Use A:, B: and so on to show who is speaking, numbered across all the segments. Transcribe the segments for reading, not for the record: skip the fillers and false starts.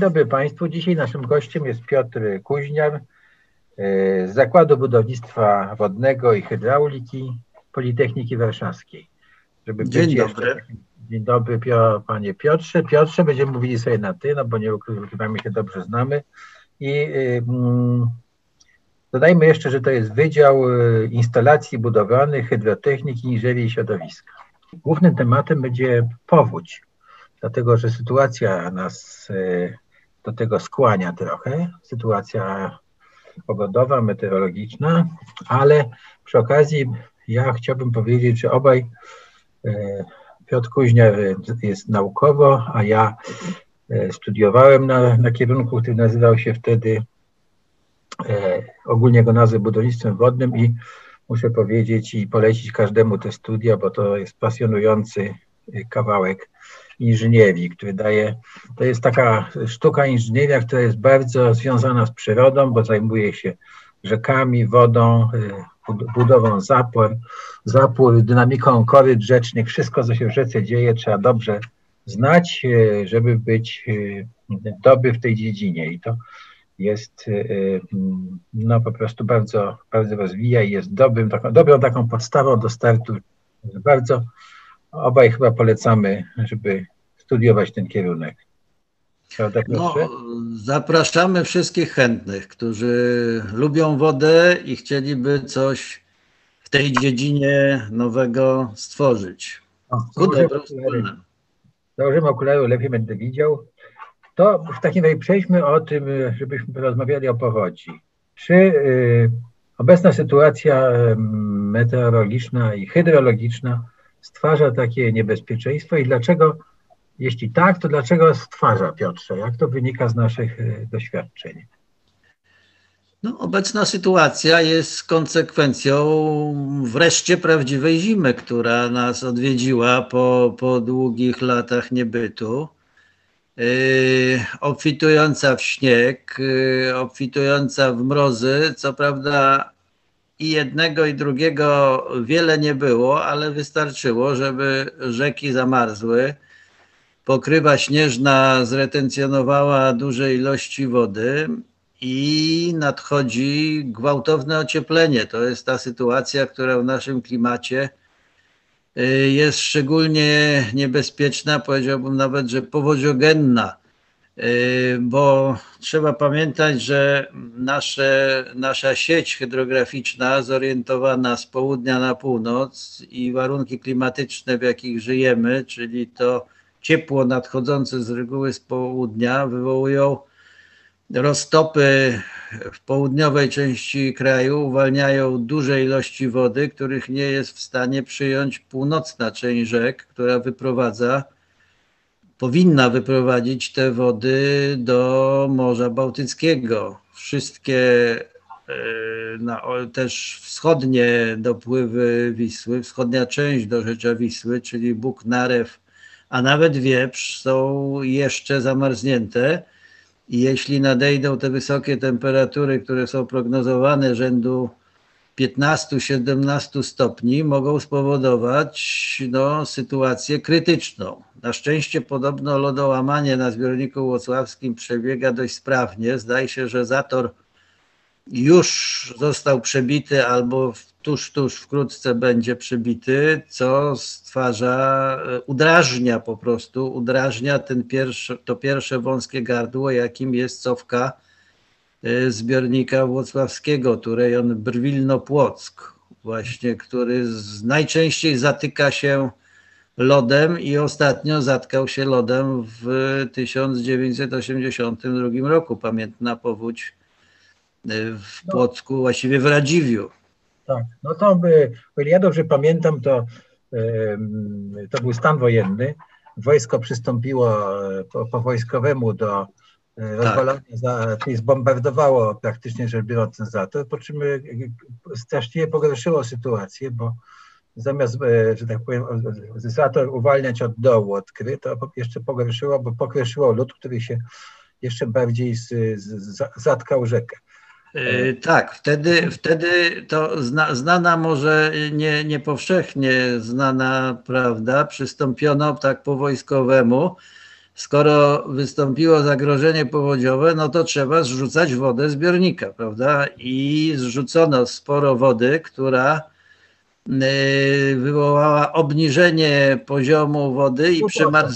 A: dobry Państwu. Dzisiaj naszym gościem jest Piotr Kuźniar z Zakładu Budownictwa Wodnego i Hydrauliki Politechniki Warszawskiej.
B: Dzień dobry.
A: Dzień dobry, panie Piotrze. Piotrze, będziemy mówili sobie na ty, no bo nie ukrywamy, się dobrze znamy. I dodajmy jeszcze, że to jest Wydział Instalacji Budowlanych, Hydrotechniki, Inżynierii i Środowiska. Głównym tematem będzie powódź, dlatego że sytuacja nas do tego skłania trochę, sytuacja pogodowa, meteorologiczna, ale przy okazji ja chciałbym powiedzieć, że obaj, Piotr Kuźniar jest naukowo, a ja studiowałem na kierunku, który nazywał się wtedy, ogólnie go nazwę budownictwem wodnym, i muszę powiedzieć i polecić każdemu te studia, bo to jest pasjonujący kawałek inżynierii, który daje, to jest taka sztuka inżynieria, która jest bardzo związana z przyrodą, bo zajmuje się rzekami, wodą, budową zapór, dynamiką koryt rzecznych. Wszystko, co się w rzece dzieje, trzeba dobrze znać, żeby być dobry w tej dziedzinie. I to jest, no po prostu bardzo, bardzo rozwija i jest dobrą taką podstawą do startu. Bardzo obaj chyba polecamy, żeby studiować ten kierunek.
B: No, zapraszamy wszystkich chętnych, którzy lubią wodę i chcieliby coś w tej dziedzinie nowego stworzyć.
A: Założymy okulary, lepiej będę widział. To w takim razie przejdźmy o tym, żebyśmy porozmawiali o powodzi. Czy obecna sytuacja meteorologiczna i hydrologiczna stwarza takie niebezpieczeństwo i dlaczego, jeśli tak, to dlaczego stwarza, Piotrze? Jak to wynika z naszych doświadczeń?
B: No, obecna sytuacja jest konsekwencją wreszcie prawdziwej zimy, która nas odwiedziła po długich latach niebytu. Obfitująca w śnieg, obfitująca w mrozy. Co prawda i jednego i drugiego wiele nie było, ale wystarczyło, żeby rzeki zamarzły. Pokrywa śnieżna zretencjonowała duże ilości wody i nadchodzi gwałtowne ocieplenie. To jest ta sytuacja, która w naszym klimacie jest szczególnie niebezpieczna, powiedziałbym nawet, że powodziogenna, bo trzeba pamiętać, że nasza sieć hydrograficzna zorientowana z południa na północ i warunki klimatyczne, w jakich żyjemy, czyli to ciepło nadchodzące z reguły z południa, wywołują roztopy w południowej części kraju, uwalniają duże ilości wody, których nie jest w stanie przyjąć północna część rzek, która powinna wyprowadzić te wody do Morza Bałtyckiego. Wszystkie też wschodnie dopływy Wisły, wschodnia część dorzecza Wisły, czyli Bug, Narew, a nawet Wieprz są jeszcze zamarznięte. I jeśli nadejdą te wysokie temperatury, które są prognozowane rzędu 15-17 stopni, mogą spowodować sytuację krytyczną. Na szczęście podobno lodołamanie na zbiorniku łocławskim przebiega dość sprawnie. Zdaje się, że zator już został przebity albo tuż wkrótce będzie przebity, co udrażnia to pierwsze wąskie gardło, jakim jest cofka zbiornika włocławskiego, to rejon Brwilno-Płock, właśnie, który najczęściej zatyka się lodem i ostatnio zatkał się lodem w 1982 roku. Pamiętna powódź w Płocku, właściwie w Radziwiłł.
A: Tak, no to o ile ja dobrze pamiętam, to był stan wojenny. Wojsko przystąpiło po wojskowemu do rozwalania, czyli zbombardowało praktycznie rzecz biorąc ten zator, po czym strasznie pogorszyło sytuację, bo zamiast, że tak powiem, zator uwalniać od dołu, od kry, to jeszcze pogorszyło, bo pokreszyło lód, który się jeszcze bardziej zatkał rzekę.
B: Tak, wtedy to znana, może nie powszechnie znana prawda, przystąpiono tak po wojskowemu skoro wystąpiło zagrożenie powodziowe, no to trzeba zrzucać wodę z zbiornika, prawda? I zrzucono sporo wody, która wywołała obniżenie poziomu wody i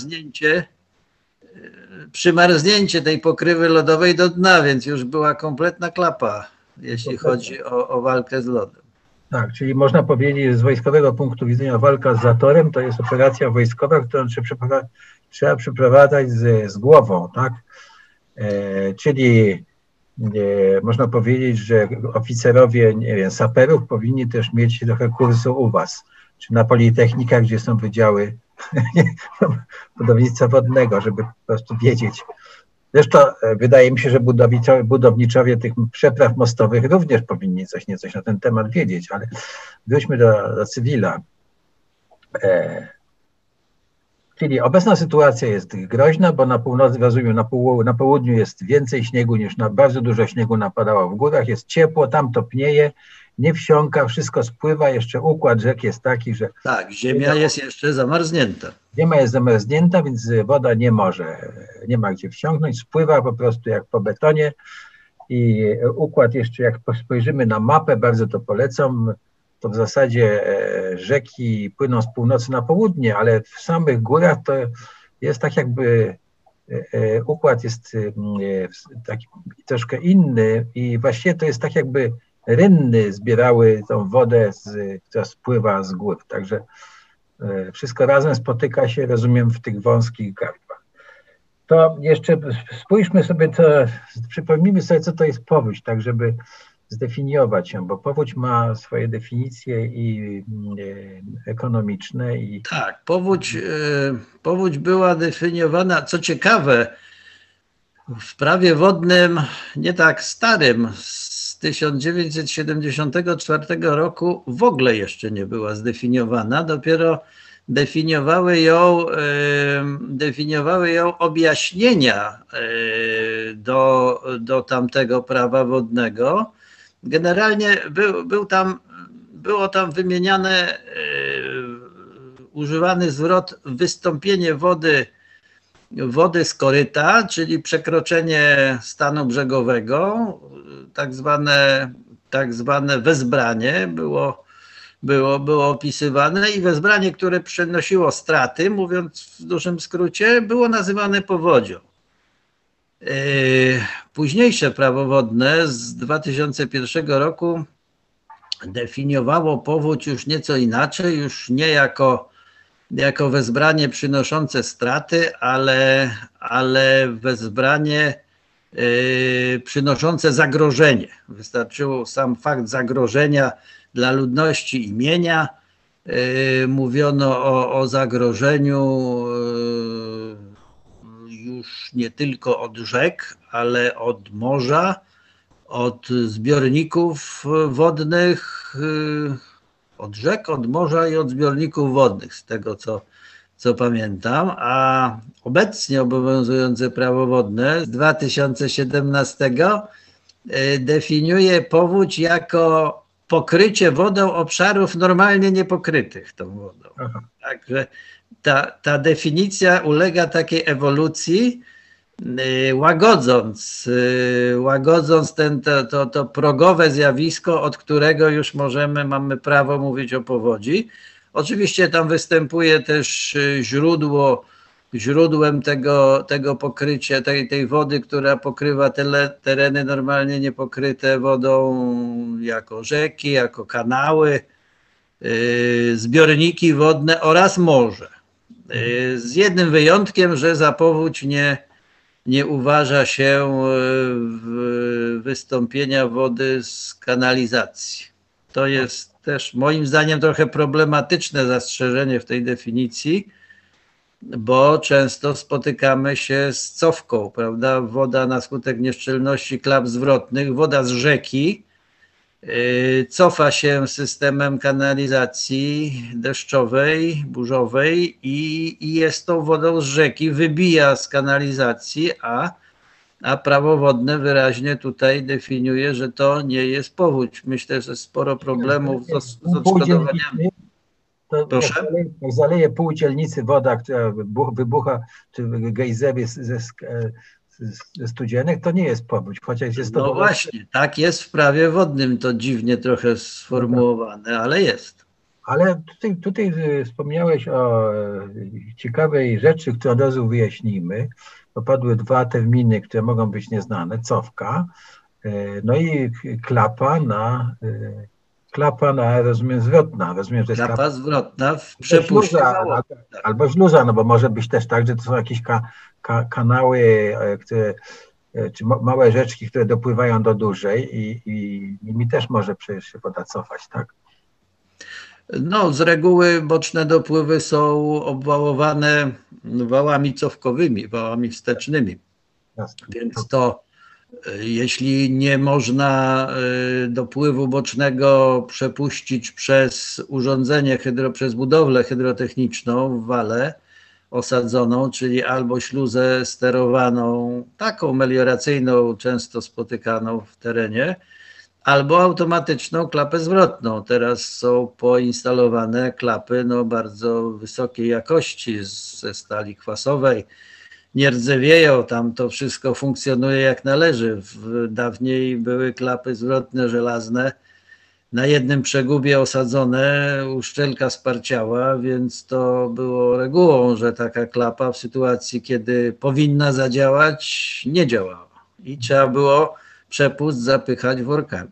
B: przymarznięcie tej pokrywy lodowej do dna, więc już była kompletna klapa, jeśli chodzi o walkę z lodem.
A: Tak, czyli można powiedzieć, że z wojskowego punktu widzenia walka z zatorem to jest operacja wojskowa, którą trzeba przeprowadzać z głową, tak? Czyli można powiedzieć, że oficerowie, nie wiem, saperów powinni też mieć trochę kursu u was, czy na politechnikach, gdzie są wydziały budownictwa wodnego, żeby po prostu wiedzieć. Zresztą wydaje mi się, że budowniczowie tych przepraw mostowych również powinni coś na ten temat wiedzieć, ale wróćmy do cywila. Czyli obecna sytuacja jest groźna, bo na północy, rozumiem, na południu jest więcej śniegu niż bardzo dużo śniegu napadało w górach, jest ciepło, tam topnieje, nie wsiąka, wszystko spływa, jeszcze układ rzek jest taki, że...
B: Tak, ziemia jest jeszcze zamarznięta.
A: Ziemia jest zamarznięta, więc woda nie ma gdzie wsiąknąć, spływa po prostu jak po betonie i układ jeszcze, jak spojrzymy na mapę, bardzo to polecam, to w zasadzie rzeki płyną z północy na południe, ale w samych górach to jest tak jakby układ jest taki troszkę inny i właściwie to jest tak jakby rynny zbierały tą wodę, która spływa z gór. Także wszystko razem spotyka się, rozumiem, w tych wąskich gardłach. To jeszcze spójrzmy sobie, przypomnijmy sobie, co to jest powódź, tak żeby zdefiniować ją, bo powódź ma swoje definicje i ekonomiczne.
B: Tak, powódź była definiowana, co ciekawe, w prawie wodnym, nie tak starym, z 1974 roku w ogóle jeszcze nie była zdefiniowana, dopiero definiowały ją objaśnienia do tamtego prawa wodnego. Generalnie było tam wymieniane, używany zwrot wystąpienie wody z koryta, czyli przekroczenie stanu brzegowego, tak zwane wezbranie było opisywane i wezbranie, które przynosiło straty, mówiąc w dużym skrócie, było nazywane powodzią. Późniejsze prawo wodne z 2001 roku definiowało powódź już nieco inaczej, już nie jako wezbranie przynoszące straty, ale wezbranie przynoszące zagrożenie. Wystarczyło sam fakt zagrożenia dla ludności i mienia. Mówiono o zagrożeniu już nie tylko od rzek, ale od morza, od zbiorników wodnych, od rzek, od morza i od zbiorników wodnych, z tego co pamiętam. A obecnie obowiązujące prawo wodne z 2017 definiuje powódź jako pokrycie wodą obszarów normalnie niepokrytych tą wodą. Aha. Także ta definicja ulega takiej ewolucji, łagodząc to progowe zjawisko, od którego już mamy prawo mówić o powodzi. Oczywiście tam występuje też źródłem tego pokrycia, tej wody, która pokrywa tereny normalnie niepokryte wodą, jako rzeki, jako kanały, zbiorniki wodne oraz morze. Z jednym wyjątkiem, że za powódź nie uważa się wystąpienia wody z kanalizacji. To jest też moim zdaniem trochę problematyczne zastrzeżenie w tej definicji, bo często spotykamy się z cofką, prawda? Woda na skutek nieszczelności klap zwrotnych, woda z rzeki cofa się systemem kanalizacji deszczowej, burzowej i jest tą wodą z rzeki, wybija z kanalizacji, a prawo wodne wyraźnie tutaj definiuje, że to nie jest powódź. Myślę, że sporo problemów z odszkodowaniami.
A: To
B: Proszę?
A: jak zaleje pół dzielnicy woda, która wybucha, czy gejzery ze studzienek, to nie jest powódź, chociaż jest to
B: No
A: woda.
B: właśnie, tak jest w prawie wodnym, to dziwnie trochę
A: No tak.
B: sformułowane, ale jest.
A: Ale tutaj wspomniałeś o ciekawej rzeczy, które od razu wyjaśnijmy. Popadły dwa terminy, które mogą być nieznane. Cofka, no i klapa na, rozumiem, zwrotna. Rozumiem, że jest klapa.
B: Klapa zwrotna w
A: To
B: przepuście
A: śluza,
B: wałowej.
A: albo śluza, no bo może być też tak, że to są jakieś kanały, które, czy małe rzeczki, które dopływają do dużej i nimi też może przecież się woda cofać, tak?
B: No, z reguły boczne dopływy są obwałowane wałami cofkowymi, wałami wstecznymi.
A: Jasne.
B: Więc to jeśli nie można dopływu bocznego przepuścić przez urządzenie, przez budowlę hydrotechniczną w wale osadzoną, czyli albo śluzę sterowaną, taką melioracyjną, często spotykaną w terenie, albo automatyczną klapę zwrotną. Teraz są poinstalowane klapy bardzo wysokiej jakości ze stali kwasowej, nie rdzewieją, tam to wszystko funkcjonuje jak należy. Dawniej były klapy zwrotne żelazne, na jednym przegubie osadzone, uszczelka sparciała, więc to było regułą, że taka klapa w sytuacji, kiedy powinna zadziałać, nie działała. I trzeba było przepust zapychać workami.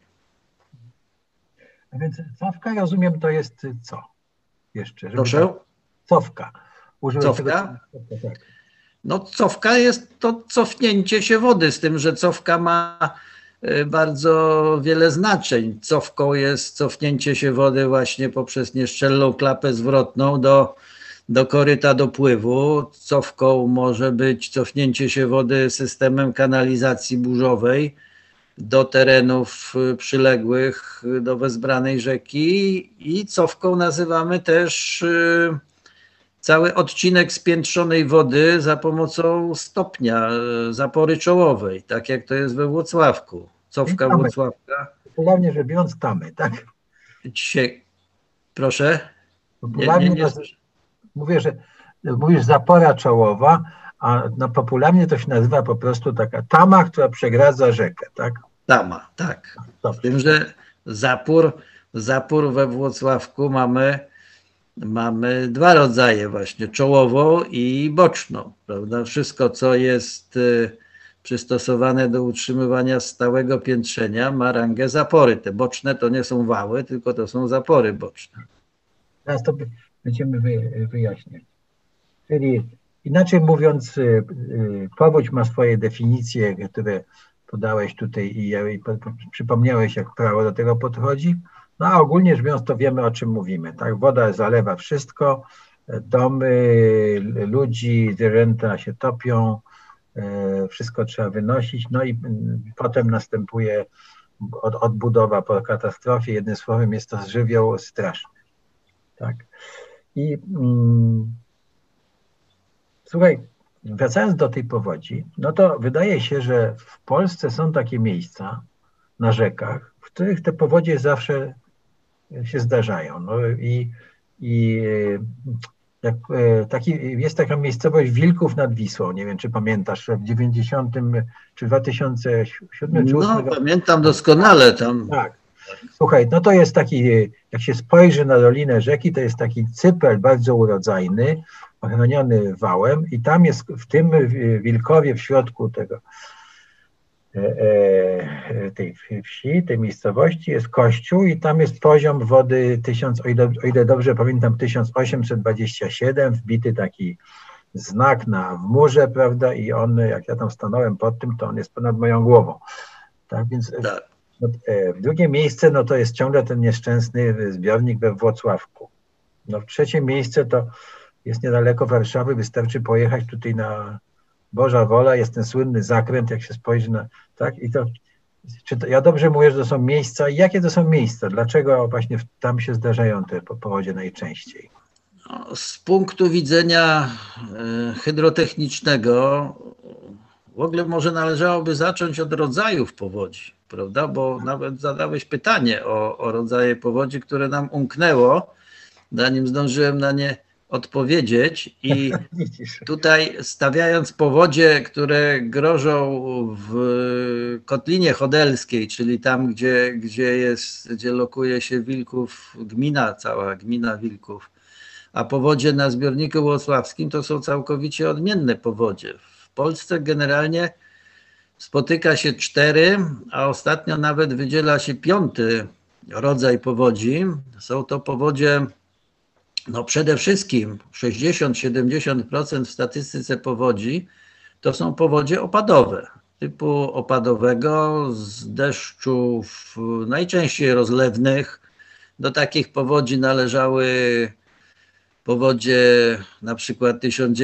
A: A więc cofka, rozumiem, to jest co? Jeszcze, żeby
B: Proszę?
A: cofka. Użyłeś
B: Cofka?
A: tego, tak.
B: No cofka jest to cofnięcie się wody, z tym, że cofka ma bardzo wiele znaczeń. Cofką jest cofnięcie się wody właśnie poprzez nieszczelną klapę zwrotną do koryta dopływu. Cofką może być cofnięcie się wody systemem kanalizacji burzowej do terenów przyległych do wezbranej rzeki i cofką nazywamy też cały odcinek spiętrzonej wody za pomocą stopnia zapory czołowej, tak jak to jest we Włocławku. Cofka Włocławka.
A: Popularnie rzecz biorąc tamy, tak?
B: Dzisiaj, proszę?
A: Popularnie mówię, że mówisz zapora czołowa, a popularnie to się nazywa po prostu taka tama, która przegradza rzekę, tak?
B: Tama, tak. Z tym, że zapór we Włocławku mamy dwa rodzaje właśnie, czołową i boczną, prawda? Wszystko, co jest przystosowane do utrzymywania stałego piętrzenia, ma rangę zapory. Te boczne to nie są wały, tylko to są zapory boczne.
A: Teraz to będziemy wyjaśniać. Czyli inaczej mówiąc, powódź ma swoje definicje, które podałeś tutaj i przypomniałeś, jak prawo do tego podchodzi. No a ogólnie rzecz biorąc, to wiemy, o czym mówimy. Tak? Woda zalewa wszystko, domy, ludzi, zwierzęta się topią, wszystko trzeba wynosić, no i potem następuje odbudowa po katastrofie. Jednym słowem jest to żywioł straszny. Tak? I słuchaj, wracając do tej powodzi, no to wydaje się, że w Polsce są takie miejsca na rzekach, w których te powodzie zawsze się zdarzają. No jest taka miejscowość Wilków nad Wisłą. Nie wiem, czy pamiętasz, w 90 czy 2007 czy 2008
B: No, pamiętam doskonale tam.
A: Tak. Słuchaj, no to jest taki, jak się spojrzy na dolinę rzeki, to jest taki cypel bardzo urodzajny, ochroniony wałem i tam jest w tym Wilkowie, w środku tej wsi, tej miejscowości jest kościół i tam jest poziom wody o ile dobrze pamiętam, 1827, wbity taki znak w murze, prawda, i on, jak ja tam stanąłem pod tym, to on jest ponad moją głową. Tak, więc drugie miejsce, no to jest ciągle ten nieszczęsny zbiornik we Włocławku. No trzecie miejsce to jest niedaleko Warszawy, wystarczy pojechać tutaj na Boża Wola, jest ten słynny zakręt, jak się spojrzy na, tak, i to, ja dobrze mówię, że to są miejsca, i jakie to są miejsca, dlaczego właśnie tam się zdarzają te powodzie najczęściej?
B: No, z punktu widzenia hydrotechnicznego w ogóle może należałoby zacząć od rodzajów powodzi, prawda, bo nawet zadałeś pytanie o rodzaje powodzi, które nam umknęło. zanim zdążyłem na nie odpowiedzieć. I tutaj stawiając powodzie, które grożą w Kotlinie Chodelskiej, czyli tam, gdzie lokuje się Wilków, cała gmina Wilków, a powodzie na zbiorniku włocławskim to są całkowicie odmienne powodzie. W Polsce generalnie spotyka się 4, a ostatnio nawet wydziela się 5. rodzaj powodzi. Są to powodzie, no przede wszystkim 60-70% w statystyce powodzi to są powodzie opadowe, typu opadowego, z deszczów najczęściej rozlewnych. Do takich powodzi należały powodzie na przykład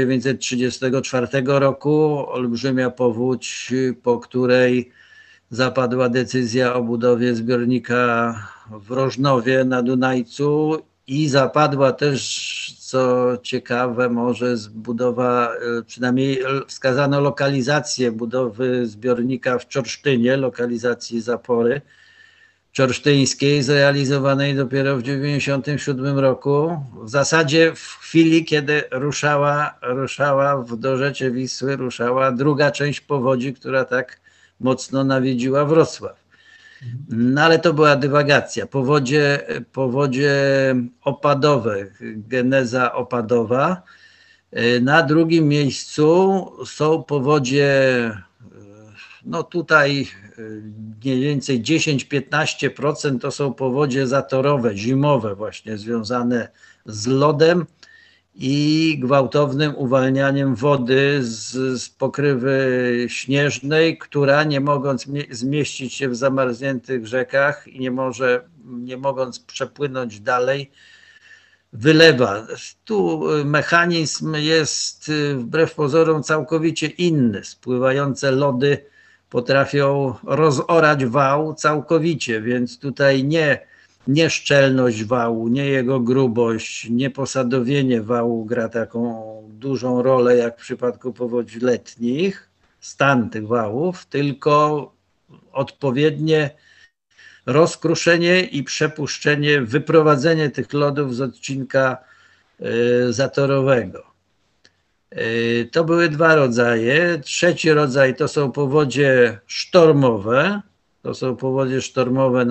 B: 1934 roku, olbrzymia powódź, po której zapadła decyzja o budowie zbiornika w Rożnowie na Dunajcu i zapadła też, co ciekawe, może budowa, przynajmniej wskazano lokalizację budowy zbiornika w Czorsztynie, lokalizacji zapory czorsztyńskiej, zrealizowanej dopiero w 1997 roku. W zasadzie w chwili, kiedy ruszała w dorzecze Wisły, ruszała druga część powodzi, która tak mocno nawiedziła Wrocław. No ale to była dywagacja. Powodzie opadowe, geneza opadowa. Na drugim miejscu są powodzie, no tutaj mniej więcej 10-15% to są powodzie zatorowe, zimowe właśnie, związane z lodem i gwałtownym uwalnianiem wody z pokrywy śnieżnej, która nie mogąc zmieścić się w zamarzniętych rzekach i nie mogąc przepłynąć dalej, wylewa. Tu mechanizm jest wbrew pozorom całkowicie inny. Spływające lody potrafią rozorać wał całkowicie, więc tutaj nie szczelność wału, nie jego grubość, nie posadowienie wału gra taką dużą rolę jak w przypadku powodzi letnich, stan tych wałów, tylko odpowiednie rozkruszenie i przepuszczenie, wyprowadzenie tych lodów z odcinka zatorowego. To były 2 rodzaje. Trzeci rodzaj to są powodzie sztormowe. To są powodzie sztormowe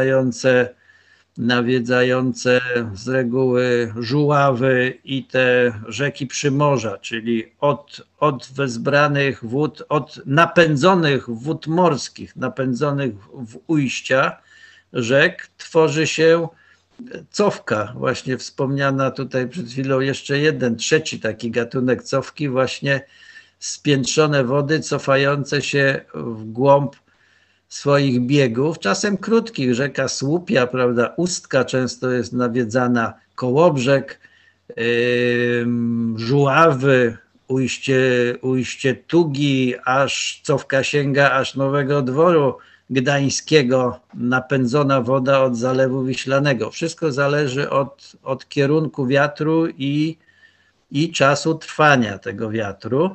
B: nawiedzające z reguły Żuławy i te rzeki Przymorza, czyli od wezbranych wód, od napędzonych wód morskich, napędzonych w ujścia rzek, tworzy się cofka, właśnie wspomniana tutaj przed chwilą, jeszcze jeden, trzeci taki gatunek cofki, właśnie spiętrzone wody cofające się w głąb swoich biegów, czasem krótkich. Rzeka Słupia, prawda, Ustka często jest nawiedzana, Kołobrzeg, Żuławy, ujście Tugi, aż cofka sięga aż Nowego Dworu Gdańskiego, napędzona woda od Zalewu Wiślanego. Wszystko zależy od kierunku wiatru i czasu trwania tego wiatru.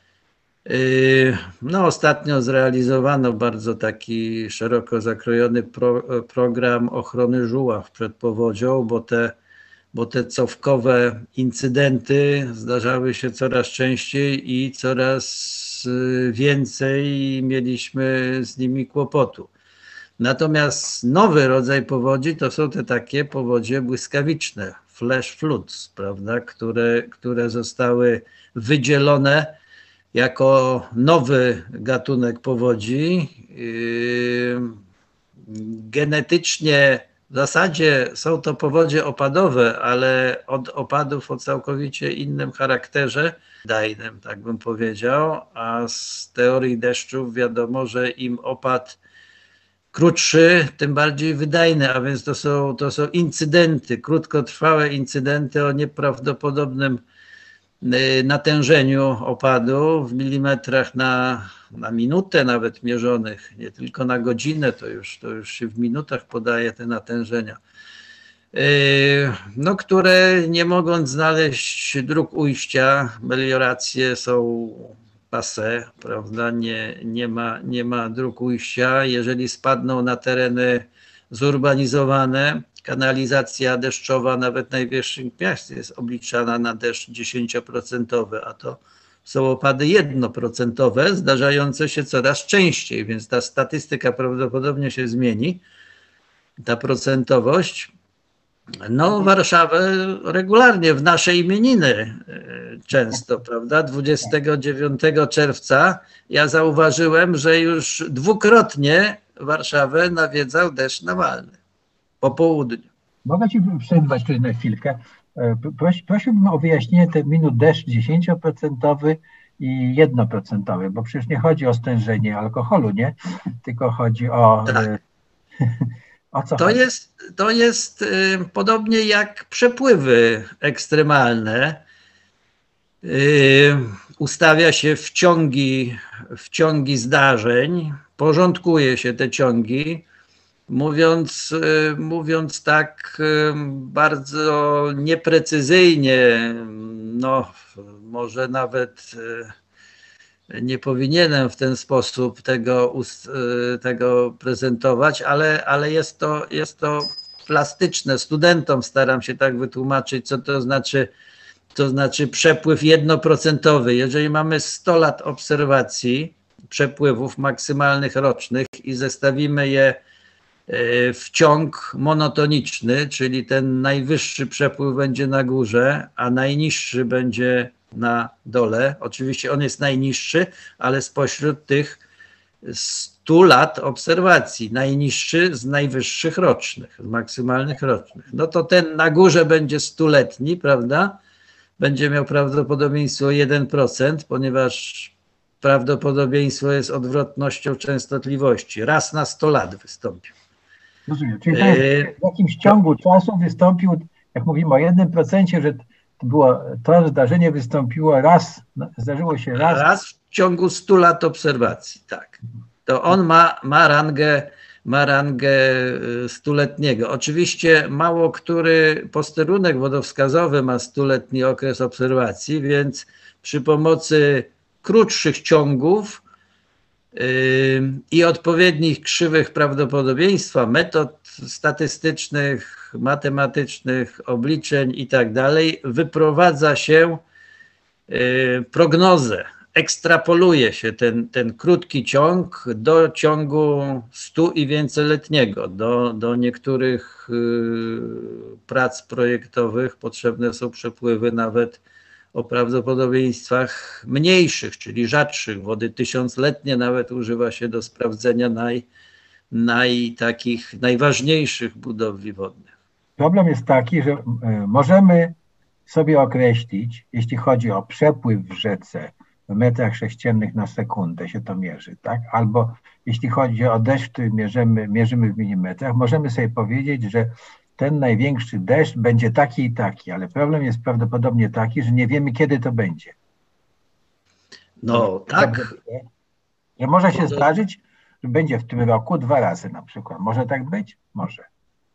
B: No, ostatnio zrealizowano bardzo taki szeroko zakrojony program ochrony Żuław przed powodzią, bo te cofkowe incydenty zdarzały się coraz częściej i coraz więcej mieliśmy z nimi kłopotu. Natomiast nowy rodzaj powodzi to są te takie powodzie błyskawiczne, flash floods, prawda, które zostały wydzielone jako nowy gatunek powodzi. Genetycznie w zasadzie są to powodzie opadowe, ale od opadów o całkowicie innym charakterze, dajnym, tak bym powiedział, a z teorii deszczów wiadomo, że im opad krótszy, tym bardziej wydajny, a więc to są incydenty, krótkotrwałe incydenty o nieprawdopodobnym natężeniu opadu w milimetrach na minutę nawet mierzonych, nie tylko na godzinę, to już się w minutach podaje te natężenia, no, które nie mogąc znaleźć dróg ujścia, melioracje są passé, prawda, nie ma dróg ujścia. Jeżeli spadną na tereny zurbanizowane, kanalizacja deszczowa nawet najwyższych miast jest obliczana na deszcz 10%, a to są opady 1%, zdarzające się coraz częściej, więc ta statystyka prawdopodobnie się zmieni, ta procentowość. No, Warszawę regularnie w nasze imieniny często, prawda? 29 czerwca ja zauważyłem, że już dwukrotnie Warszawę nawiedzał deszcz nawalny po południu.
A: Mogę Ci przerwać tutaj na chwilkę. Prosiłbym o wyjaśnienie terminu deszcz 10% i 1%, bo przecież nie chodzi o stężenie alkoholu, nie? Tylko chodzi o...
B: Tak.
A: O co chodzi?
B: To jest podobnie jak przepływy ekstremalne. Ustawia się w ciągi zdarzeń, porządkuje się te ciągi, mówiąc tak bardzo nieprecyzyjnie, no może nawet nie powinienem w ten sposób tego prezentować, ale jest to plastyczne. Studentom staram się tak wytłumaczyć, co to znaczy przepływ 1%. Jeżeli mamy 100 lat obserwacji przepływów maksymalnych rocznych i zestawimy je w ciąg monotoniczny, czyli ten najwyższy przepływ będzie na górze, a najniższy będzie na dole. Oczywiście on jest najniższy, ale spośród tych 100 lat obserwacji, najniższy z najwyższych rocznych, z maksymalnych rocznych. No to ten na górze będzie 100-letni, prawda? Będzie miał prawdopodobieństwo 1%, ponieważ prawdopodobieństwo jest odwrotnością częstotliwości. Raz na 100 lat wystąpił.
A: Rozumiem. Czyli w jakimś ciągu czasu wystąpił, jak mówimy o 1%, że to zdarzenie wystąpiło raz, zdarzyło się raz.
B: Raz w ciągu 100 lat obserwacji, tak. To on ma rangę 100-letniego. Oczywiście mało który posterunek wodowskazowy ma 100-letni okres obserwacji, więc przy pomocy krótszych ciągów i odpowiednich krzywych prawdopodobieństwa, metod statystycznych, matematycznych, obliczeń i tak dalej, wyprowadza się prognozę. Ekstrapoluje się ten krótki ciąg do ciągu 100 i więcej-letniego. Do niektórych prac projektowych potrzebne są przepływy nawet o prawdopodobieństwach mniejszych, czyli rzadszych. Wody 1000-letnie nawet używa się do sprawdzenia takich najważniejszych budowli wodnych.
A: Problem jest taki, że możemy sobie określić, jeśli chodzi o przepływ w rzece, w metrach sześciennych na sekundę się to mierzy, tak? Albo jeśli chodzi o deszcz, który mierzymy w milimetrach, możemy sobie powiedzieć, że ten największy deszcz będzie taki i taki, ale problem jest prawdopodobnie taki, że nie wiemy, kiedy to będzie.
B: No tak.
A: Że może się zdarzyć, że będzie w tym roku 2 razy na przykład. Może tak być? Może.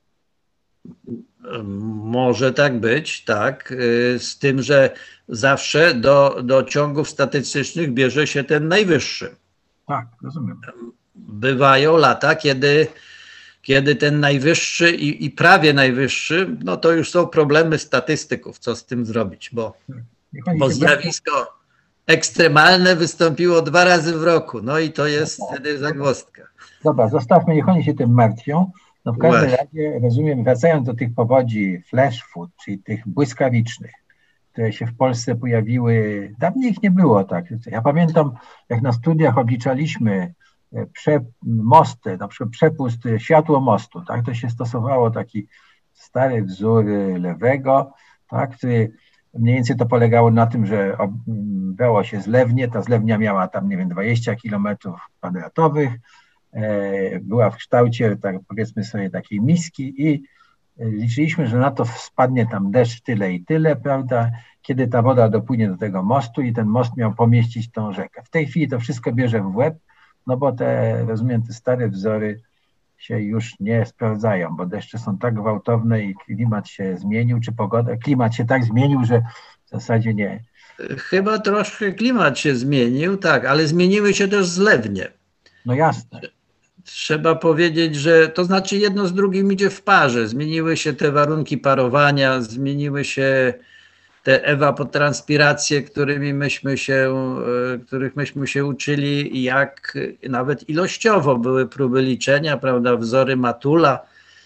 B: Może tak być, tak. Z tym, że zawsze do ciągów statystycznych bierze się ten najwyższy.
A: Tak, rozumiem.
B: Bywają lata, kiedy ten najwyższy i prawie najwyższy, no to już są problemy statystyków, co z tym zrobić, bo zjawisko ekstremalne wystąpiło 2 razy w roku, no i to jest wtedy zagwozdka.
A: Dobra, zostawmy, niech oni się tym martwią. No w każdym razie, rozumiem, wracając do tych powodzi flash flood, czyli tych błyskawicznych, które się w Polsce pojawiły, dawniej ich nie było tak. Ja pamiętam, jak na studiach obliczaliśmy mosty, na przykład przepust światło mostu, tak, to się stosowało taki stary wzór Lewego, tak, który mniej więcej to polegało na tym, że brało się zlewnię, ta zlewnia miała tam, nie wiem, 20 km², była w kształcie, tak powiedzmy sobie, takiej miski i liczyliśmy, że na to spadnie tam deszcz tyle i tyle, prawda, kiedy ta woda dopłynie do tego mostu i ten most miał pomieścić tą rzekę. W tej chwili to wszystko bierze w łeb, no bo rozumiem, te stare wzory się już nie sprawdzają, bo deszcze są tak gwałtowne i klimat się zmienił, czy klimat się tak zmienił, że w zasadzie nie.
B: Chyba troszkę klimat się zmienił, tak, ale zmieniły się też zlewnie.
A: No jasne.
B: trzeba powiedzieć, że to znaczy jedno z drugim idzie w parze. Zmieniły się te warunki parowania, zmieniły się te ewapotranspiracje, których myśmy się uczyli, jak nawet ilościowo były próby liczenia, prawda, wzory Matula,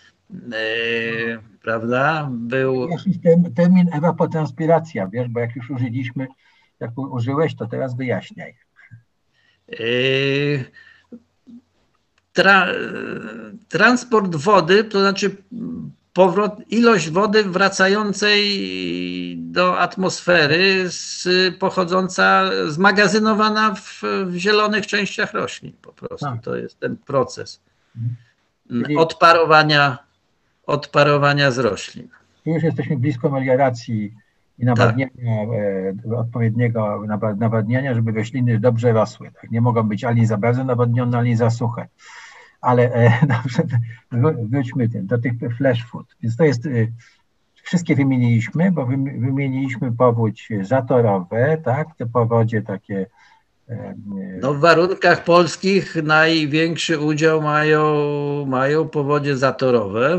B: prawda, był...
A: Jakiś termin ewapotranspiracja, wiesz, bo jak już użyliśmy, jak użyłeś, to teraz wyjaśniaj.
B: Transport wody, to znaczy ilość wody wracającej do atmosfery, pochodząca, zmagazynowana w zielonych częściach roślin po prostu. To jest ten proces odparowania z roślin.
A: Tu już jesteśmy blisko melioracji i nawadniania, odpowiedniego nawadniania, żeby rośliny dobrze rosły. Tak? Nie mogą być ani za bardzo nawodnione, ani za suche. Ale wróćmy do tych flash food. Więc to jest, wszystkie wymieniliśmy, bo wymieniliśmy powódź zatorowe, tak? Te powodzie takie.
B: No w warunkach polskich największy udział mają powodzie zatorowe,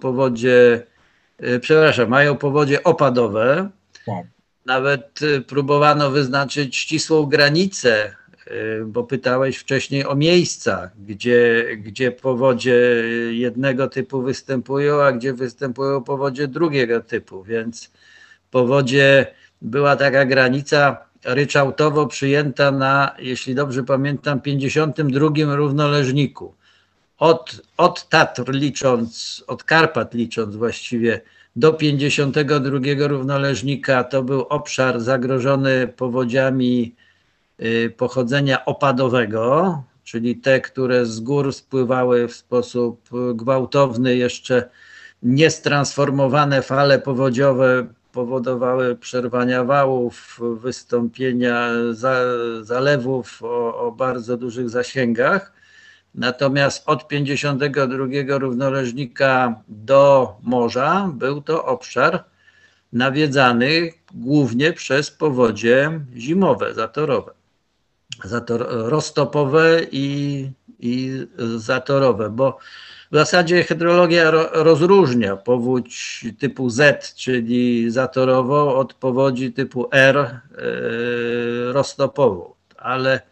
B: mają powodzie opadowe.
A: Tak.
B: Nawet próbowano wyznaczyć ścisłą granicę, bo pytałeś wcześniej o miejsca, gdzie powodzie jednego typu występują, a gdzie występują powodzie drugiego typu. Więc powodzie była taka granica ryczałtowo przyjęta na, jeśli dobrze pamiętam, 52 równoleżniku. Od Tatr licząc, od Karpat licząc właściwie, do 52 równoleżnika to był obszar zagrożony powodziami pochodzenia opadowego, czyli te, które z gór spływały w sposób gwałtowny, jeszcze niestransformowane fale powodziowe powodowały przerwania wałów, wystąpienia zalewów o bardzo dużych zasięgach. Natomiast od 52 równoleżnika do morza był to obszar nawiedzany głównie przez powodzie zimowe, zatorowe. Roztopowe i zatorowe, bo w zasadzie hydrologia rozróżnia powódź typu Z, czyli zatorową, od powodzi typu R, roztopową, ale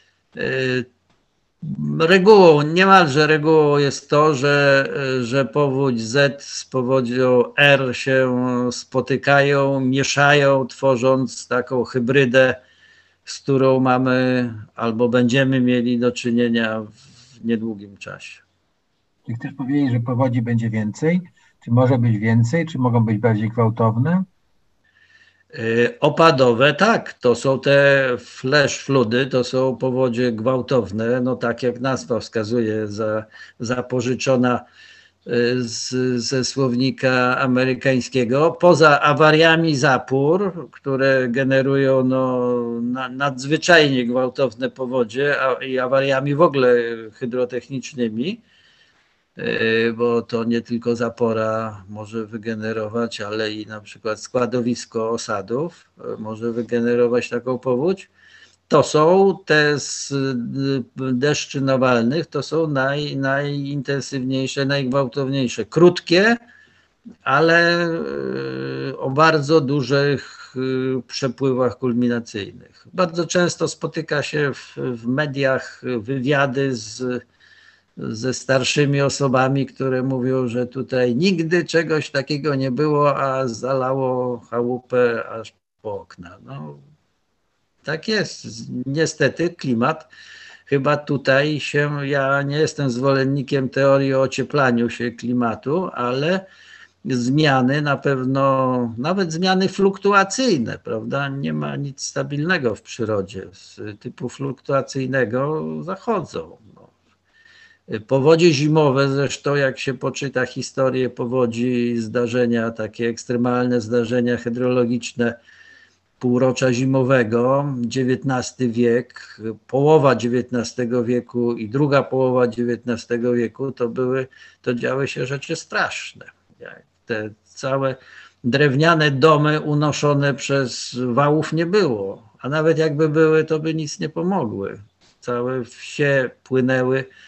B: niemalże regułą jest to, że powódź Z z powodzią R się spotykają, mieszają, tworząc taką hybrydę, z którą mamy albo będziemy mieli do czynienia w niedługim czasie.
A: Czy chcesz powiedzieć, że powodzi będzie więcej? Czy może być więcej? Czy mogą być bardziej gwałtowne?
B: Opadowe, tak. To są te flash floody, to są powodzie gwałtowne, no tak jak nazwa wskazuje, zapożyczona ze słownika amerykańskiego. Poza awariami zapór, które generują nadzwyczajnie gwałtowne powodzie i awariami w ogóle hydrotechnicznymi, bo to nie tylko zapora może wygenerować, ale i na przykład składowisko osadów może wygenerować taką powódź. To są te z deszczy nawalnych, to są najintensywniejsze, najgwałtowniejsze, krótkie, ale o bardzo dużych przepływach kulminacyjnych. Bardzo często spotyka się w mediach wywiady ze starszymi osobami, które mówią, że tutaj nigdy czegoś takiego nie było, a zalało chałupę aż po okna. No, tak jest. Niestety klimat chyba tutaj ja nie jestem zwolennikiem teorii o ocieplaniu się klimatu, ale zmiany na pewno, nawet zmiany fluktuacyjne, prawda? Nie ma nic stabilnego w przyrodzie. Z typu fluktuacyjnego zachodzą. Powodzie zimowe, zresztą jak się poczyta historię powodzi, zdarzenia, takie ekstremalne zdarzenia hydrologiczne półrocza zimowego, XIX wiek, połowa XIX wieku i druga połowa XIX wieku, to działy się rzeczy straszne. Te całe drewniane domy unoszone przez wałów nie było, a nawet jakby były, to by nic nie pomogły. Całe wsie płynęły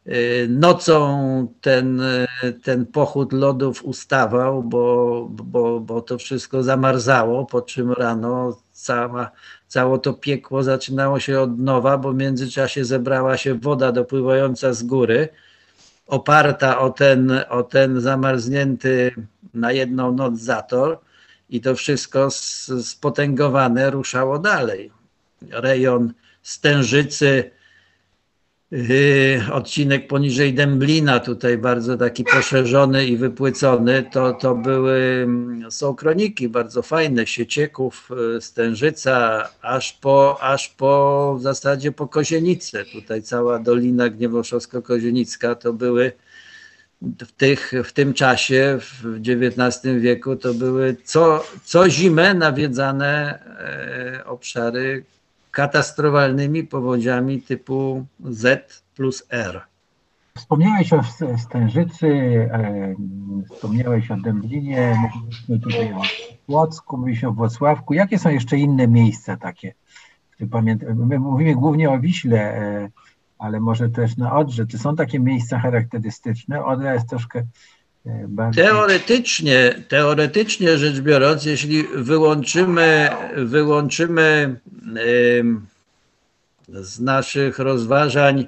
B: Nocą ten pochód lodów ustawał, bo to wszystko zamarzało, po czym rano całe to piekło zaczynało się od nowa, bo w międzyczasie zebrała się woda dopływająca z góry, oparta o ten zamarznięty na jedną noc zator, i to wszystko spotęgowane ruszało dalej. Rejon Stężycy, odcinek poniżej Dęblina, tutaj bardzo taki poszerzony i wypłycony, są kroniki bardzo fajne, Siecieków, Stężyca, aż po w zasadzie po Kozienicę. Tutaj cała Dolina Gniewoszowsko-Kozienicka to były w tym czasie, w XIX wieku, to były co zimę nawiedzane obszary katastrofalnymi powodziami typu Z+R.
A: Wspomniałeś o Stężycy, wspomniałeś o Dęblinie, mówiliśmy tutaj o Płocku, mówiliśmy o Włocławku. Jakie są jeszcze inne miejsca takie? My mówimy głównie o Wiśle, ale może też na Odrze. Czy są takie miejsca charakterystyczne? Odra jest troszkę bardziej...
B: Teoretycznie rzecz biorąc, jeśli wyłączymy z naszych rozważań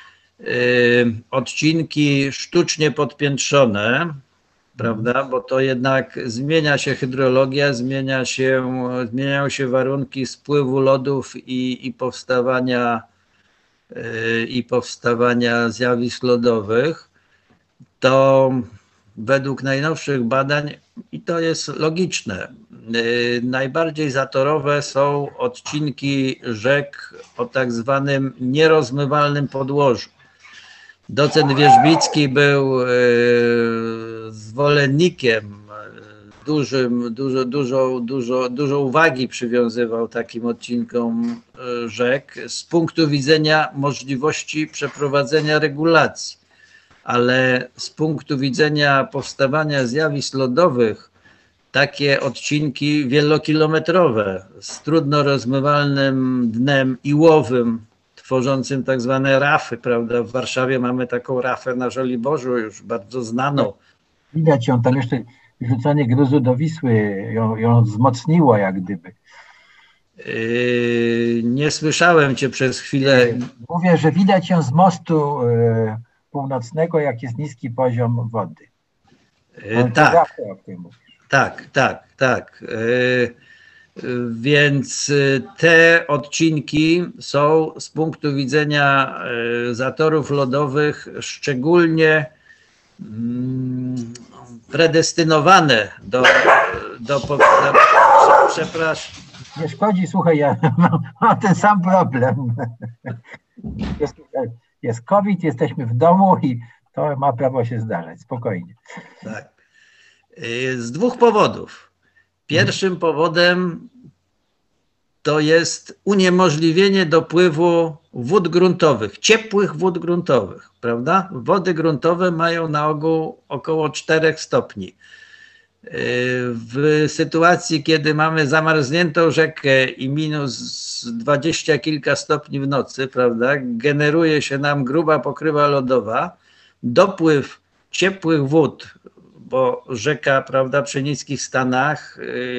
B: odcinki sztucznie podpiętrzone, prawda, bo to jednak zmienia się hydrologia, zmieniają się warunki spływu lodów i powstawania zjawisk lodowych, to według najnowszych badań, i to jest logiczne, najbardziej zatorowe są odcinki rzek o tak zwanym nierozmywalnym podłożu. Docent Wierzbicki był zwolennikiem, dużo uwagi przywiązywał takim odcinkom rzek z punktu widzenia możliwości przeprowadzenia regulacji, ale z punktu widzenia powstawania zjawisk lodowych takie odcinki wielokilometrowe z trudno rozmywalnym dnem iłowym, tworzącym tak zwane rafy, prawda? W Warszawie mamy taką rafę na Żoliborzu, już bardzo znaną.
A: Widać ją tam jeszcze, rzucanie gruzu do Wisły ją wzmocniło jak gdyby.
B: Nie słyszałem cię przez chwilę.
A: Mówię, że widać ją z mostu północnego, jak jest niski poziom wody.
B: Tak. Więc te odcinki są z punktu widzenia zatorów lodowych szczególnie predestynowane przepraszam.
A: Nie szkodzi, słuchaj, ja mam ten sam problem. Jest COVID, jesteśmy w domu i to ma prawo się zdarzać, spokojnie.
B: Tak. Z dwóch powodów. Pierwszym powodem to jest uniemożliwienie dopływu wód gruntowych, ciepłych wód gruntowych, prawda? Wody gruntowe mają na ogół około 4 stopni. W sytuacji, kiedy mamy zamarzniętą rzekę i minus 20 kilka stopni w nocy, prawda, generuje się nam gruba pokrywa lodowa, dopływ ciepłych wód, bo rzeka, prawda, przy niskich stanach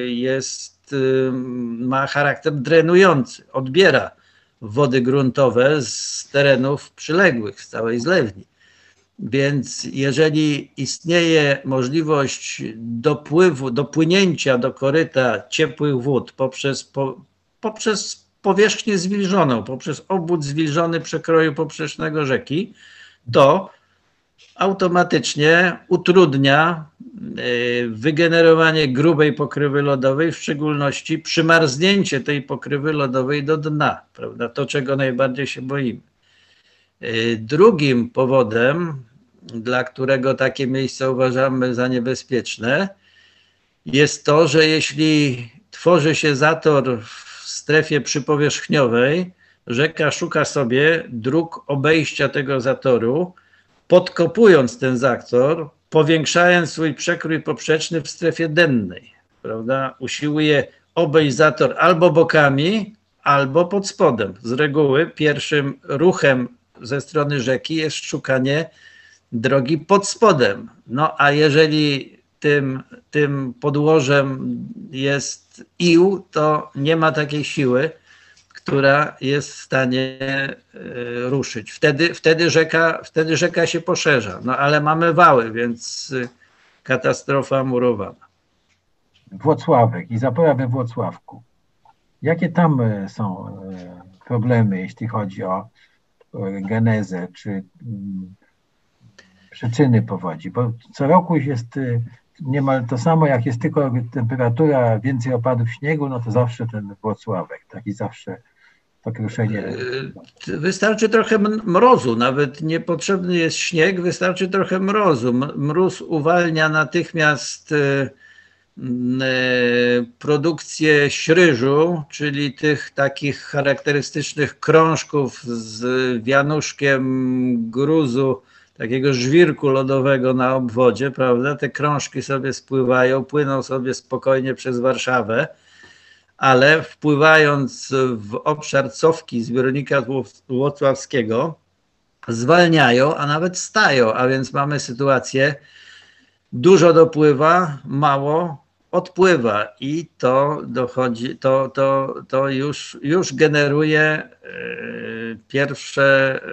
B: ma charakter drenujący, odbiera wody gruntowe z terenów przyległych, z całej zlewni. Więc jeżeli istnieje możliwość dopłynięcia do koryta ciepłych wód poprzez powierzchnię zwilżoną, poprzez obwód zwilżony przekroju poprzecznego rzeki, to automatycznie utrudnia wygenerowanie grubej pokrywy lodowej, w szczególności przymarznięcie tej pokrywy lodowej do dna, prawda? To, czego najbardziej się boimy. Drugim powodem, dla którego takie miejsca uważamy za niebezpieczne, jest to, że jeśli tworzy się zator w strefie przypowierzchniowej, rzeka szuka sobie dróg obejścia tego zatoru, podkopując ten zator, powiększając swój przekrój poprzeczny w strefie dennej, prawda? Usiłuje obejść zator albo bokami, albo pod spodem. Z reguły pierwszym ruchem ze strony rzeki jest szukanie drogi pod spodem. No a jeżeli tym podłożem jest ił, to nie ma takiej siły, która jest w stanie ruszyć. Wtedy rzeka się poszerza. No ale mamy wały, więc katastrofa murowana.
A: Włocławek i zapora we Włocławku. Jakie tam są problemy, jeśli chodzi o genezę czy przyczyny powodzi? Bo co roku jest niemal to samo, jak jest tylko temperatura, więcej opadów śniegu, no to zawsze ten Włocławek, taki zawsze to kruszenie.
B: Wystarczy trochę mrozu, nawet niepotrzebny jest śnieg, wystarczy trochę mrozu. Mróz uwalnia natychmiast produkcję śryżu, czyli tych takich charakterystycznych krążków z wianuszkiem gruzu, takiego żwirku lodowego na obwodzie, prawda? Te krążki sobie spływają, płyną sobie spokojnie przez Warszawę, ale wpływając w obszar cofki zbiornika włocławskiego zwalniają, a nawet stają, a więc mamy sytuację, dużo dopływa, mało odpływa i to dochodzi, to już generuje pierwsze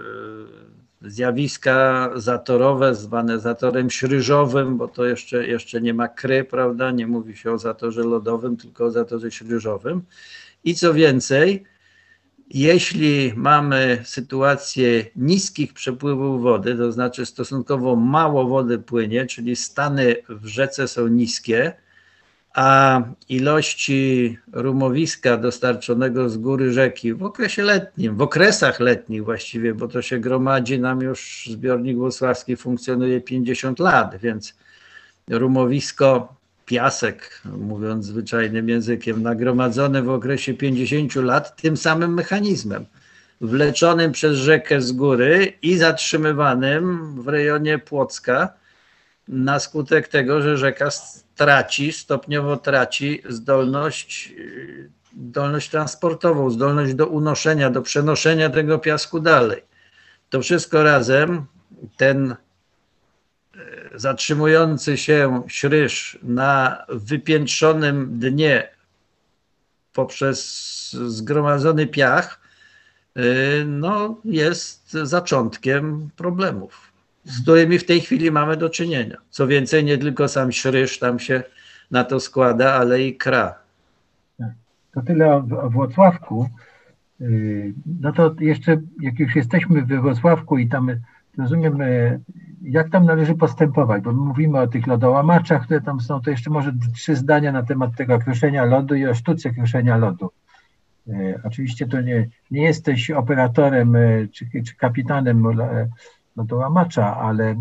B: zjawiska zatorowe, zwane zatorem śryżowym, bo to jeszcze nie ma kry, prawda? Nie mówi się o zatorze lodowym, tylko o zatorze śryżowym. I co więcej, jeśli mamy sytuację niskich przepływów wody, to znaczy stosunkowo mało wody płynie, czyli stany w rzece są niskie, a ilości rumowiska dostarczonego z góry rzeki w okresie letnim, w okresach letnich właściwie, bo to się gromadzi, nam już zbiornik włocławski funkcjonuje 50 lat, więc rumowisko, piasek, mówiąc zwyczajnym językiem, nagromadzony w okresie 50 lat tym samym mechanizmem, wleczonym przez rzekę z góry i zatrzymywanym w rejonie Płocka na skutek tego, że rzeka stopniowo traci zdolność transportową, zdolność do unoszenia, do przenoszenia tego piasku dalej. To wszystko razem, ten zatrzymujący się śryż na wypiętrzonym dnie poprzez zgromadzony piach, no, jest zaczątkiem problemów, z którymi w tej chwili mamy do czynienia. Co więcej, nie tylko sam śryż tam się na to składa, ale i kra.
A: To tyle o Włocławku. No to jeszcze, jak już jesteśmy we Włocławku i tam rozumiem, jak tam należy postępować, bo my mówimy o tych lodołamaczach, które tam są, to jeszcze może 3 zdania na temat tego kruszenia lodu i o sztuce kruszenia lodu. Oczywiście to nie jesteś operatorem czy kapitanem lodołamacza, ale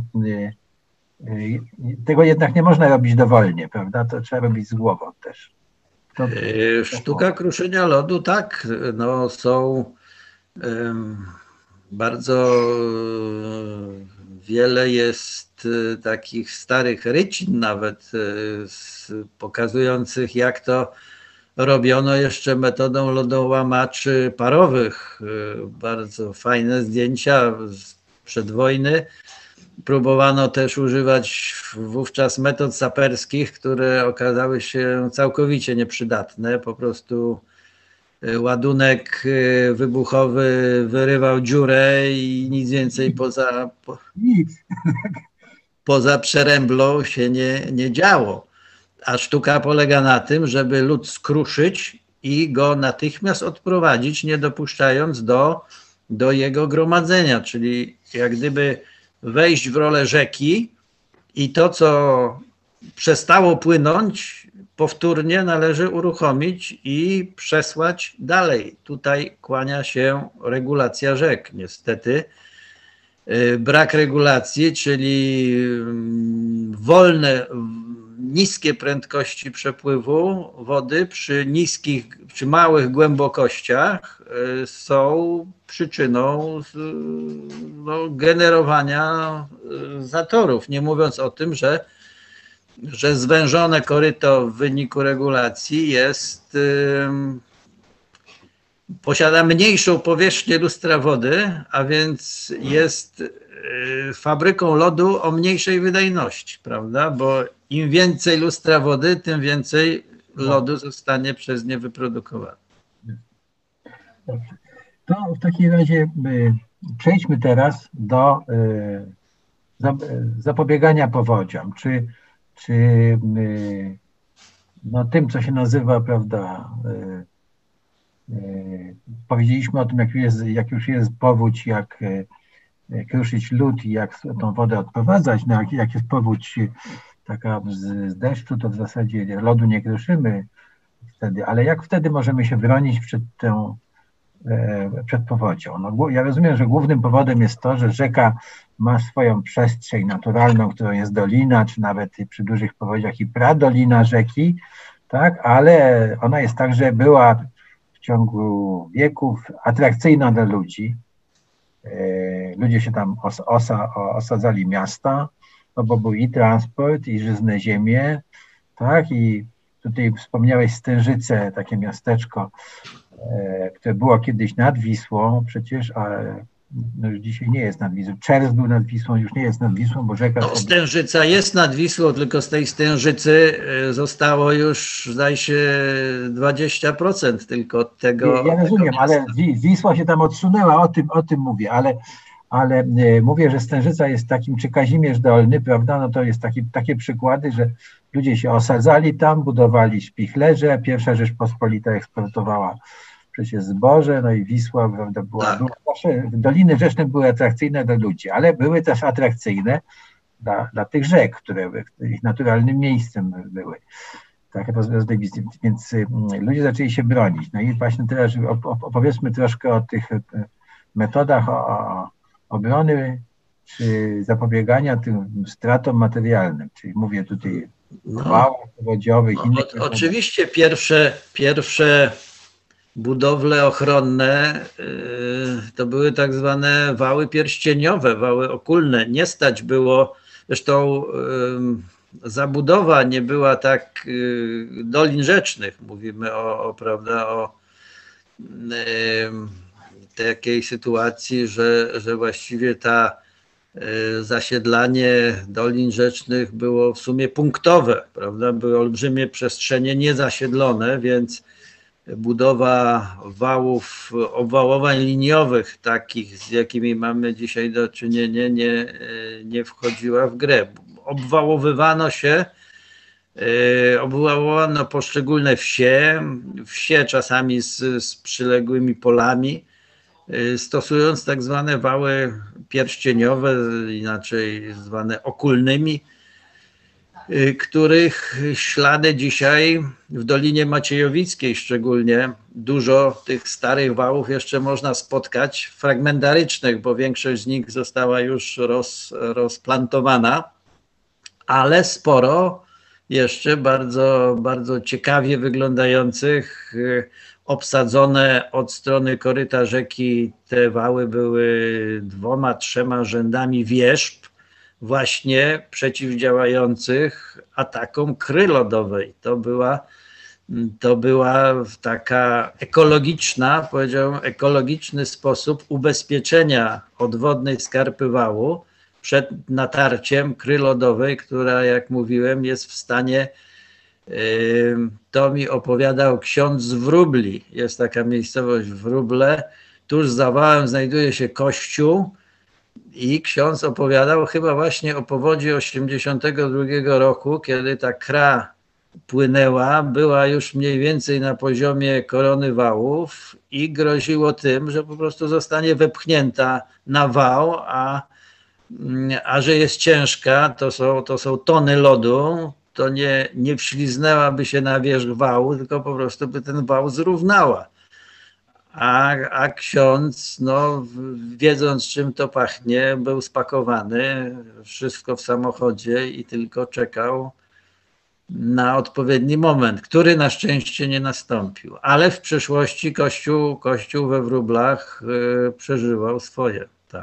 A: tego jednak nie można robić dowolnie, prawda? To trzeba robić z głową też.
B: Sztuka kruszenia lodu, tak, no są bardzo wiele jest takich starych rycin nawet pokazujących, jak to robiono jeszcze metodą lodołamaczy parowych. Bardzo fajne zdjęcia sprzed wojny. Próbowano też używać wówczas metod saperskich, które okazały się całkowicie nieprzydatne. Po prostu ładunek wybuchowy wyrywał dziurę i nic więcej poza przeręblą się nie działo. A sztuka polega na tym, żeby lód skruszyć i go natychmiast odprowadzić, nie dopuszczając do jego gromadzenia, czyli jak gdyby wejść w rolę rzeki i to, co przestało płynąć, powtórnie należy uruchomić i przesłać dalej. Tutaj kłania się regulacja rzek. Niestety brak regulacji, czyli niskie prędkości przepływu wody przy małych głębokościach są przyczyną generowania zatorów. Nie mówiąc o tym, że zwężone koryto w wyniku regulacji posiada mniejszą powierzchnię lustra wody, a więc jest fabryką lodu o mniejszej wydajności, prawda? Bo im więcej lustra wody, tym więcej lodu zostanie przez nie wyprodukowane.
A: Dobrze. To w takim razie przejdźmy teraz do zapobiegania powodziom, czy no, tym, co się nazywa, prawda, powiedzieliśmy o tym, jak już jest powódź, jak kruszyć lód i jak tą wodę odprowadzać, no jak jest powódź taka z deszczu, to w zasadzie lodu nie kruszymy wtedy, ale jak wtedy możemy się bronić przed powodzią? No, ja rozumiem, że głównym powodem jest to, że rzeka ma swoją przestrzeń naturalną, którą jest dolina, czy nawet przy dużych powodziach i pradolina rzeki, tak, ale ona jest także była w ciągu wieków atrakcyjna dla ludzi. Ludzie się tam osadzali miasta, no bo był i transport, i żyzne ziemie, tak, i tutaj wspomniałeś Stężyce, takie miasteczko, które było kiedyś nad Wisłą przecież, ale no już dzisiaj nie jest nad Wisłą. Czerw był nad Wisłą, już nie jest nad Wisłą, bo rzeka...
B: No, Stężyca jest nad Wisłą, tylko z tej Stężycy zostało już, zdaje się, 20% tylko od tego...
A: Ja rozumiem, ale Wisła się tam odsunęła, o tym mówię, ale mówię, że Stężyca jest takim, czy Kazimierz Dolny, prawda, no to jest takie przykłady, że ludzie się osadzali tam, budowali szpichlerze, pierwsza Rzeczpospolita eksportowała przecież zboże, no i Wisła, prawda, zawsze doliny rzeczne były atrakcyjne dla ludzi, ale były też atrakcyjne dla tych rzek, które ich naturalnym miejscem były. Tak, więc ludzie zaczęli się bronić. No i właśnie teraz opowiedzmy troszkę o tych metodach obrony czy zapobiegania tym stratom materialnym, czyli mówię tutaj wałów powodziowych.
B: Oczywiście pierwsze budowle ochronne to były tak zwane wały pierścieniowe, wały okulne. Nie stać było, zresztą zabudowa nie była tak dolin rzecznych. Mówimy o takiej sytuacji, że właściwie zasiedlanie dolin rzecznych było w sumie punktowe, prawda? Były olbrzymie przestrzenie niezasiedlone, więc budowa wałów, obwałowań liniowych, takich, z jakimi mamy dzisiaj do czynienia, nie wchodziła w grę. Obwałowano poszczególne wsie czasami z przyległymi polami, stosując tak zwane wały pierścieniowe, inaczej zwane okulnymi, których ślady dzisiaj w Dolinie Maciejowickiej szczególnie dużo tych starych wałów jeszcze można spotkać, fragmentarycznych, bo większość z nich została już rozplantowana, ale sporo jeszcze bardzo, bardzo ciekawie wyglądających, obsadzone od strony koryta rzeki. Te wały były 2-3 rzędami wierzb, właśnie przeciwdziałających atakom kry lodowej. To była taka ekologiczna, powiedziałbym, ekologiczny sposób ubezpieczenia od wodnej skarpy wału przed natarciem kry lodowej, która, jak mówiłem, jest w stanie, to mi opowiadał ksiądz z Wróbli. Jest taka miejscowość Wróble, tuż za wałem znajduje się kościół i ksiądz opowiadał chyba właśnie o powodzi 1982 roku, kiedy ta kra płynęła, była już mniej więcej na poziomie korony wałów i groziło tym, że po prostu zostanie wepchnięta na wał, a że jest ciężka, to są tony lodu, to nie wśliznęłaby się na wierzch wału, tylko po prostu by ten wał zrównała. A ksiądz, no, wiedząc czym to pachnie, był spakowany, wszystko w samochodzie i tylko czekał na odpowiedni moment, który na szczęście nie nastąpił. Ale w przyszłości kościół we Wróblach przeżywał swoje. Tak.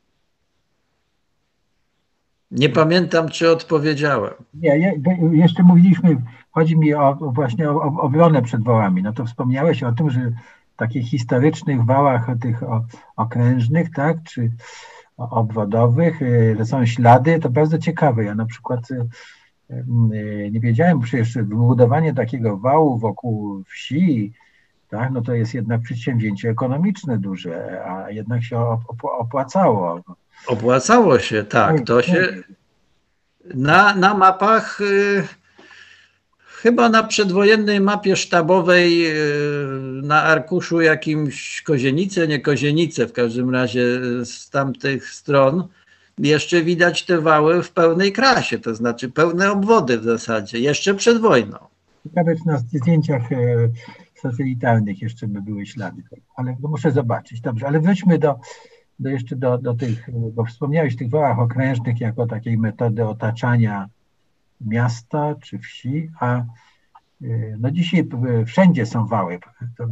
B: Nie pamiętam, czy odpowiedziałem.
A: Nie, jeszcze mówiliśmy, chodzi mi właśnie o obronę przed wałami. No to wspomniałeś o tym, że takich historycznych wałach tych okrężnych, tak, czy obwodowych, że są ślady, to bardzo ciekawe. Ja na przykład nie wiedziałem, przecież wybudowanie takiego wału wokół wsi, tak, no to jest jednak przedsięwzięcie ekonomiczne duże, a jednak się opłacało.
B: Opłacało się, tak. To się na mapach, chyba na przedwojennej mapie sztabowej, na arkuszu jakimś Kozienice, nie Kozienice, w każdym razie z tamtych stron, jeszcze widać te wały w pełnej krasie, to znaczy pełne obwody w zasadzie, jeszcze przed wojną.
A: Ciekawe, czy na zdjęciach satelitarnych jeszcze by były ślady, ale muszę zobaczyć. Dobrze, ale wróćmy jeszcze do tych, bo wspomniałeś o tych wałach okrężnych jako takiej metody otaczania miasta czy wsi, a no dzisiaj wszędzie są wały.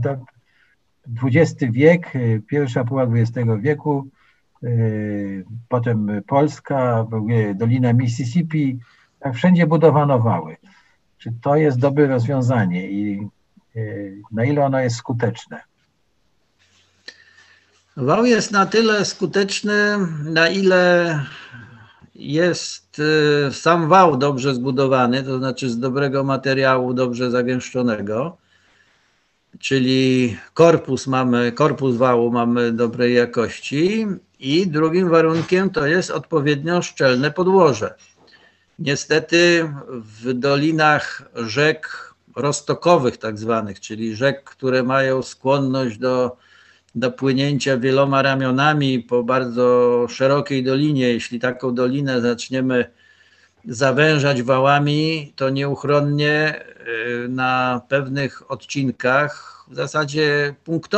A: XX wiek, pierwsza połowa XX wieku, potem Polska, Dolina Mississippi, tak wszędzie budowano wały. Czy to jest dobre rozwiązanie i na ile ono jest skuteczne?
B: Wał jest na tyle skuteczny, na ile jest sam wał dobrze zbudowany, to znaczy z dobrego materiału, dobrze zagęszczonego, czyli korpus wału mamy dobrej jakości i drugim warunkiem to jest odpowiednio szczelne podłoże. Niestety w dolinach rzek roztokowych tak zwanych, czyli rzek, które mają skłonność do płynięcia wieloma ramionami po bardzo szerokiej dolinie. Jeśli taką dolinę zaczniemy zawężać wałami, to nieuchronnie na pewnych odcinkach, w zasadzie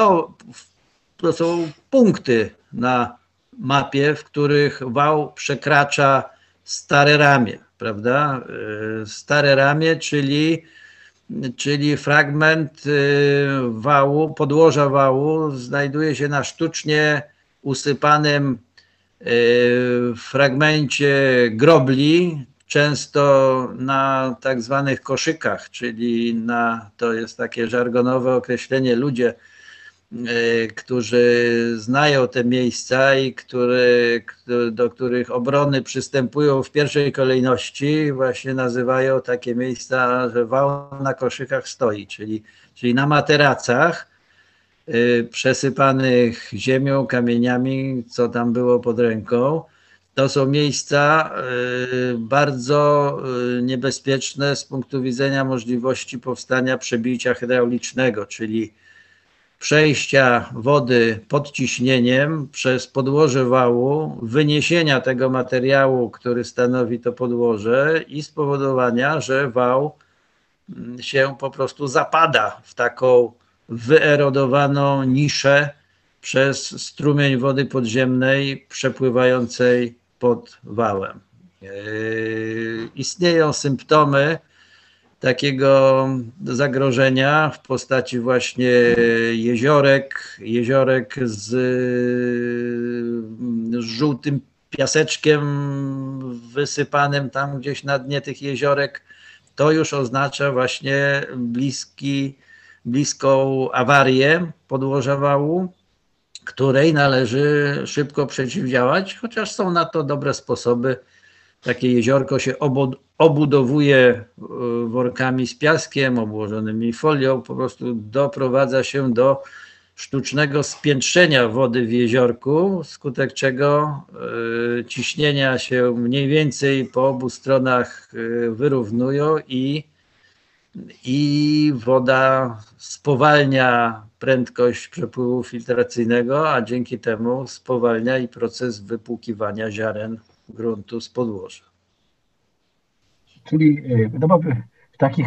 B: to są punkty na mapie, w których wał przekracza stare ramię, prawda? Stare ramię, czyli fragment wału, podłoża wału znajduje się na sztucznie usypanym fragmencie grobli, często na tak zwanych koszykach, czyli to jest takie żargonowe określenie, ludzie, którzy znają te miejsca i do których obrony przystępują w pierwszej kolejności, właśnie nazywają takie miejsca, że wał na koszykach stoi, czyli na materacach przesypanych ziemią, kamieniami, co tam było pod ręką. To są miejsca bardzo niebezpieczne z punktu widzenia możliwości powstania przebicia hydraulicznego, czyli przejścia wody pod ciśnieniem przez podłoże wału, wyniesienia tego materiału, który stanowi to podłoże i spowodowania, że wał się po prostu zapada w taką wyerodowaną niszę przez strumień wody podziemnej przepływającej pod wałem. Istnieją symptomy takiego zagrożenia w postaci właśnie jeziorek z żółtym piaseczkiem wysypanym tam gdzieś na dnie tych jeziorek. To już oznacza właśnie bliską awarię podłoża wału, której należy szybko przeciwdziałać, chociaż są na to dobre sposoby. Takie jeziorko się obudowuje workami z piaskiem, obłożonymi folią, po prostu doprowadza się do sztucznego spiętrzenia wody w jeziorku, wskutek czego ciśnienia się mniej więcej po obu stronach wyrównują i woda spowalnia prędkość przepływu filtracyjnego, a dzięki temu spowalnia i proces wypłukiwania ziaren gruntu z podłoża.
A: Czyli no bo w takich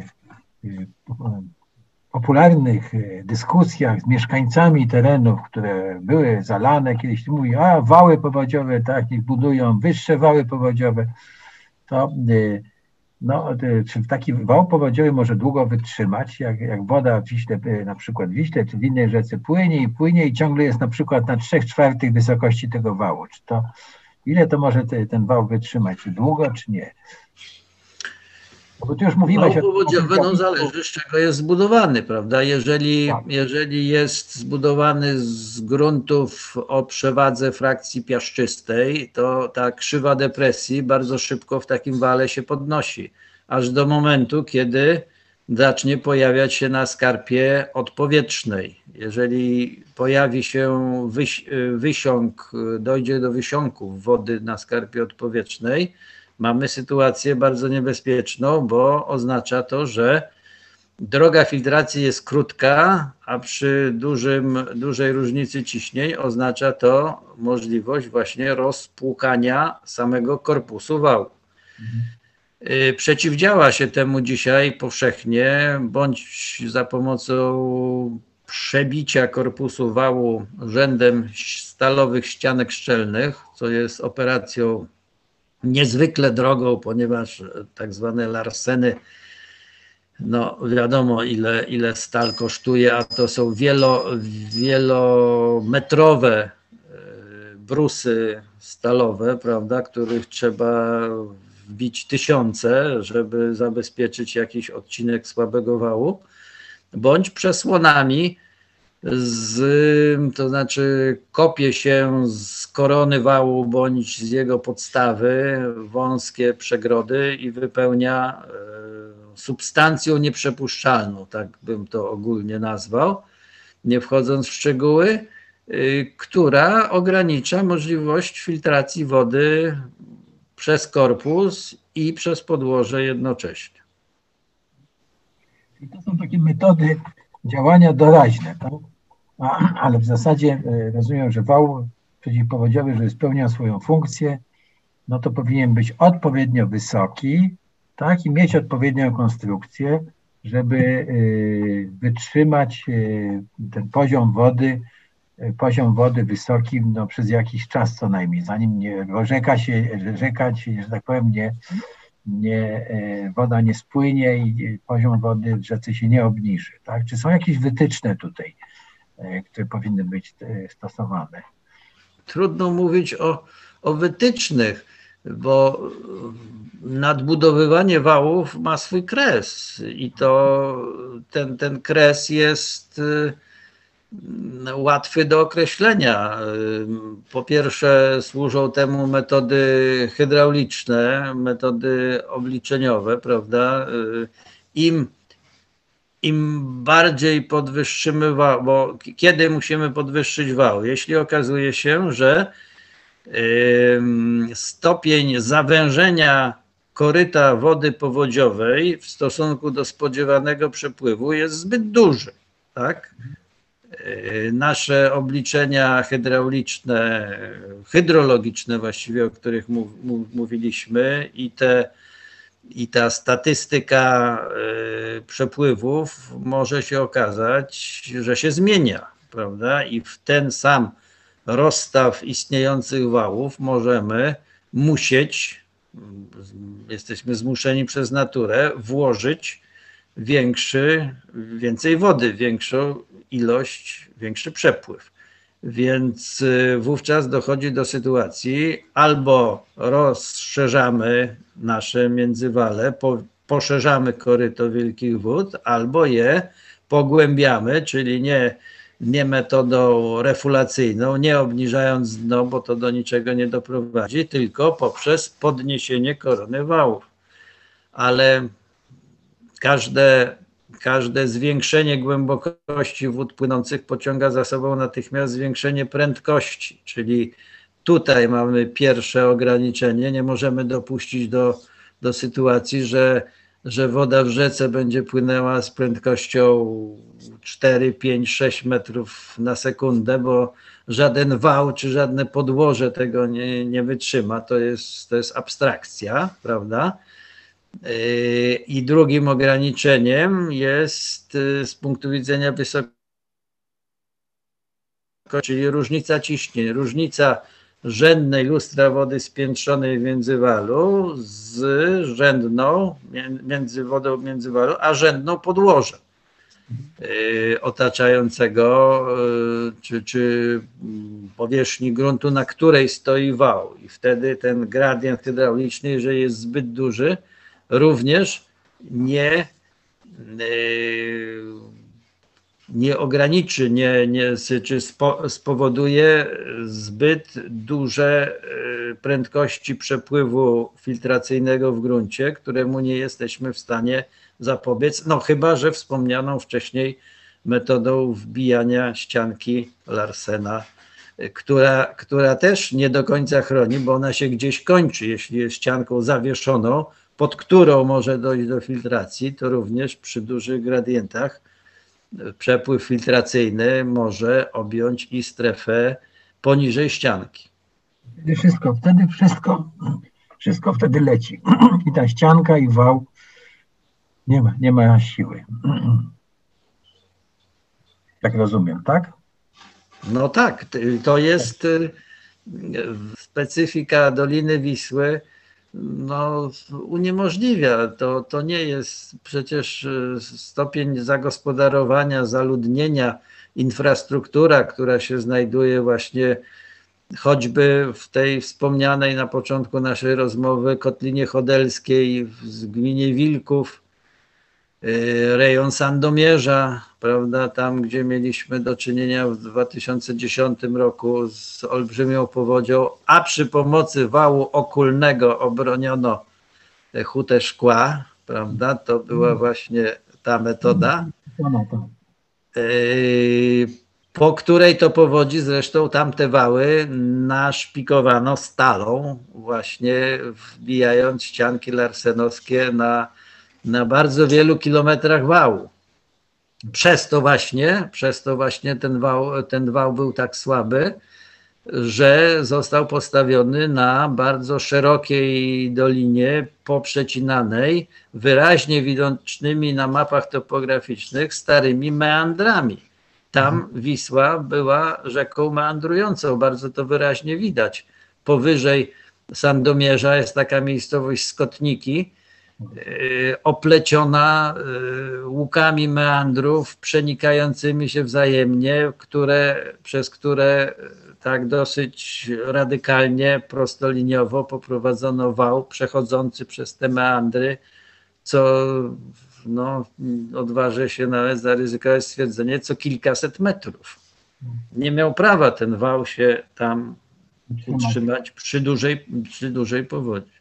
A: popularnych dyskusjach z mieszkańcami terenów, które były zalane, kiedyś mówi, a wały powodziowe, tak, niech budują wyższe wały powodziowe, to czy taki wał powodziowy może długo wytrzymać, jak woda w Wiśle, na przykład w Wiśle, czy w innej rzece płynie i ciągle jest na przykład na 3/4 wysokości tego wału. Ile to może ten wał wytrzymać? Czy długo, czy nie? No bo ty już mówiłeś
B: Wał
A: o tym
B: powodziowy
A: zjawisku.
B: zależy, z czego jest zbudowany, prawda?
A: Tak.
B: Jeżeli jest zbudowany z gruntów o przewadze frakcji piaszczystej, to ta krzywa depresji bardzo szybko w takim wale się podnosi, aż do momentu, kiedy zacznie pojawiać się na skarpie odpowietrznej. Jeżeli pojawi się wysiąk, dojdzie do wysiąków wody na skarpie odpowietrznej, mamy sytuację bardzo niebezpieczną, bo oznacza to, że droga filtracji jest krótka, a przy dużej różnicy ciśnień oznacza to możliwość właśnie rozpłukania samego korpusu wału. Przeciwdziała się temu dzisiaj powszechnie, bądź za pomocą przebicia korpusu wału rzędem stalowych ścianek szczelnych, co jest operacją niezwykle drogą, ponieważ tak zwane larseny, no wiadomo ile stal kosztuje, a to są wielometrowe brusy stalowe, prawda, których trzeba wbić tysiące, żeby zabezpieczyć jakiś odcinek słabego wału, bądź przesłonami, to znaczy kopie się z korony wału bądź z jego podstawy wąskie przegrody i wypełnia substancją nieprzepuszczalną, tak bym to ogólnie nazwał, nie wchodząc w szczegóły, która ogranicza możliwość filtracji wody przez korpus i przez podłoże jednocześnie.
A: I to są takie metody działania doraźne, tak? Ale w zasadzie rozumiem, że wał przeciwpowodziowy, żeby spełniał swoją funkcję, no to powinien być odpowiednio wysoki, tak, i mieć odpowiednią konstrukcję, żeby wytrzymać ten poziom wody wysoki, no, przez jakiś czas co najmniej, zanim rzeka się, że tak powiem, woda nie spłynie i poziom wody w rzece się nie obniży. Tak? Czy są jakieś wytyczne tutaj, które powinny być stosowane?
B: Trudno mówić o wytycznych, bo nadbudowywanie wałów ma swój kres i to ten kres jest łatwy do określenia. Po pierwsze służą temu metody hydrauliczne, metody obliczeniowe, prawda? Im bardziej podwyższymy wał, bo kiedy musimy podwyższyć wał? Jeśli okazuje się, że stopień zawężenia koryta wody powodziowej w stosunku do spodziewanego przepływu jest zbyt duży, tak? Nasze obliczenia hydrauliczne, hydrologiczne właściwie, o których mówiliśmy, i ta statystyka przepływów może się okazać, że się zmienia, prawda? I w ten sam rozstaw istniejących wałów jesteśmy zmuszeni przez naturę włożyć więcej wody, większą ilość, większy przepływ. Więc wówczas dochodzi do sytuacji, albo rozszerzamy nasze międzywale, poszerzamy koryto wielkich wód, albo je pogłębiamy, czyli nie metodą refulacyjną, nie obniżając dno, bo to do niczego nie doprowadzi, tylko poprzez podniesienie korony wałów. Ale każde zwiększenie głębokości wód płynących pociąga za sobą natychmiast zwiększenie prędkości, czyli tutaj mamy pierwsze ograniczenie. Nie możemy dopuścić do sytuacji, że woda w rzece będzie płynęła z prędkością 4, 5, 6 metrów na sekundę, bo żaden wał czy żadne podłoże tego nie wytrzyma. To jest abstrakcja, prawda? I drugim ograniczeniem jest z punktu widzenia wysokości, czyli różnica ciśnień, różnica rzędnej lustra wody spiętrzonej w międzywalu z rzędną między wodą międzywalu, a rzędną podłoża otaczającego czy powierzchni gruntu, na której stoi wał. I wtedy ten gradient hydrauliczny, jeżeli jest zbyt duży, również nie ograniczy, czy spowoduje zbyt duże prędkości przepływu filtracyjnego w gruncie, któremu nie jesteśmy w stanie zapobiec, no chyba że wspomnianą wcześniej metodą wbijania ścianki Larsena, która też nie do końca chroni, bo ona się gdzieś kończy. Jeśli jest ścianką zawieszoną, pod którą może dojść do filtracji, to również przy dużych gradientach przepływ filtracyjny może objąć i strefę poniżej ścianki.
A: Wtedy wszystko wtedy leci. I ta ścianka, i wał nie ma siły. Tak rozumiem, tak?
B: No tak, to jest specyfika Doliny Wisły, no, uniemożliwia. To nie jest przecież stopień zagospodarowania, zaludnienia, infrastruktura, która się znajduje właśnie choćby w tej wspomnianej na początku naszej rozmowy Kotlinie Chodelskiej w gminie Wilków, rejon Sandomierza, prawda, tam gdzie mieliśmy do czynienia w 2010 roku z olbrzymią powodzią, a przy pomocy wału okulnego obroniono hutę szkła, prawda, to była właśnie ta metoda, po której to powodzi zresztą tamte wały naszpikowano stalą, właśnie wbijając ścianki larsenowskie na bardzo wielu kilometrach wału. Przez to właśnie ten wał był tak słaby, że został postawiony na bardzo szerokiej dolinie poprzecinanej, wyraźnie widocznymi na mapach topograficznych starymi meandrami. Tam Wisła była rzeką meandrującą, bardzo to wyraźnie widać. Powyżej Sandomierza jest taka miejscowość Skotniki, opleciona łukami meandrów przenikającymi się wzajemnie, przez które tak dosyć radykalnie, prostoliniowo poprowadzono wał przechodzący przez te meandry, co no, odważę się nawet zaryzykować stwierdzenie, co kilkaset metrów. Nie miał prawa ten wał się tam utrzymać przy dużej powodzi.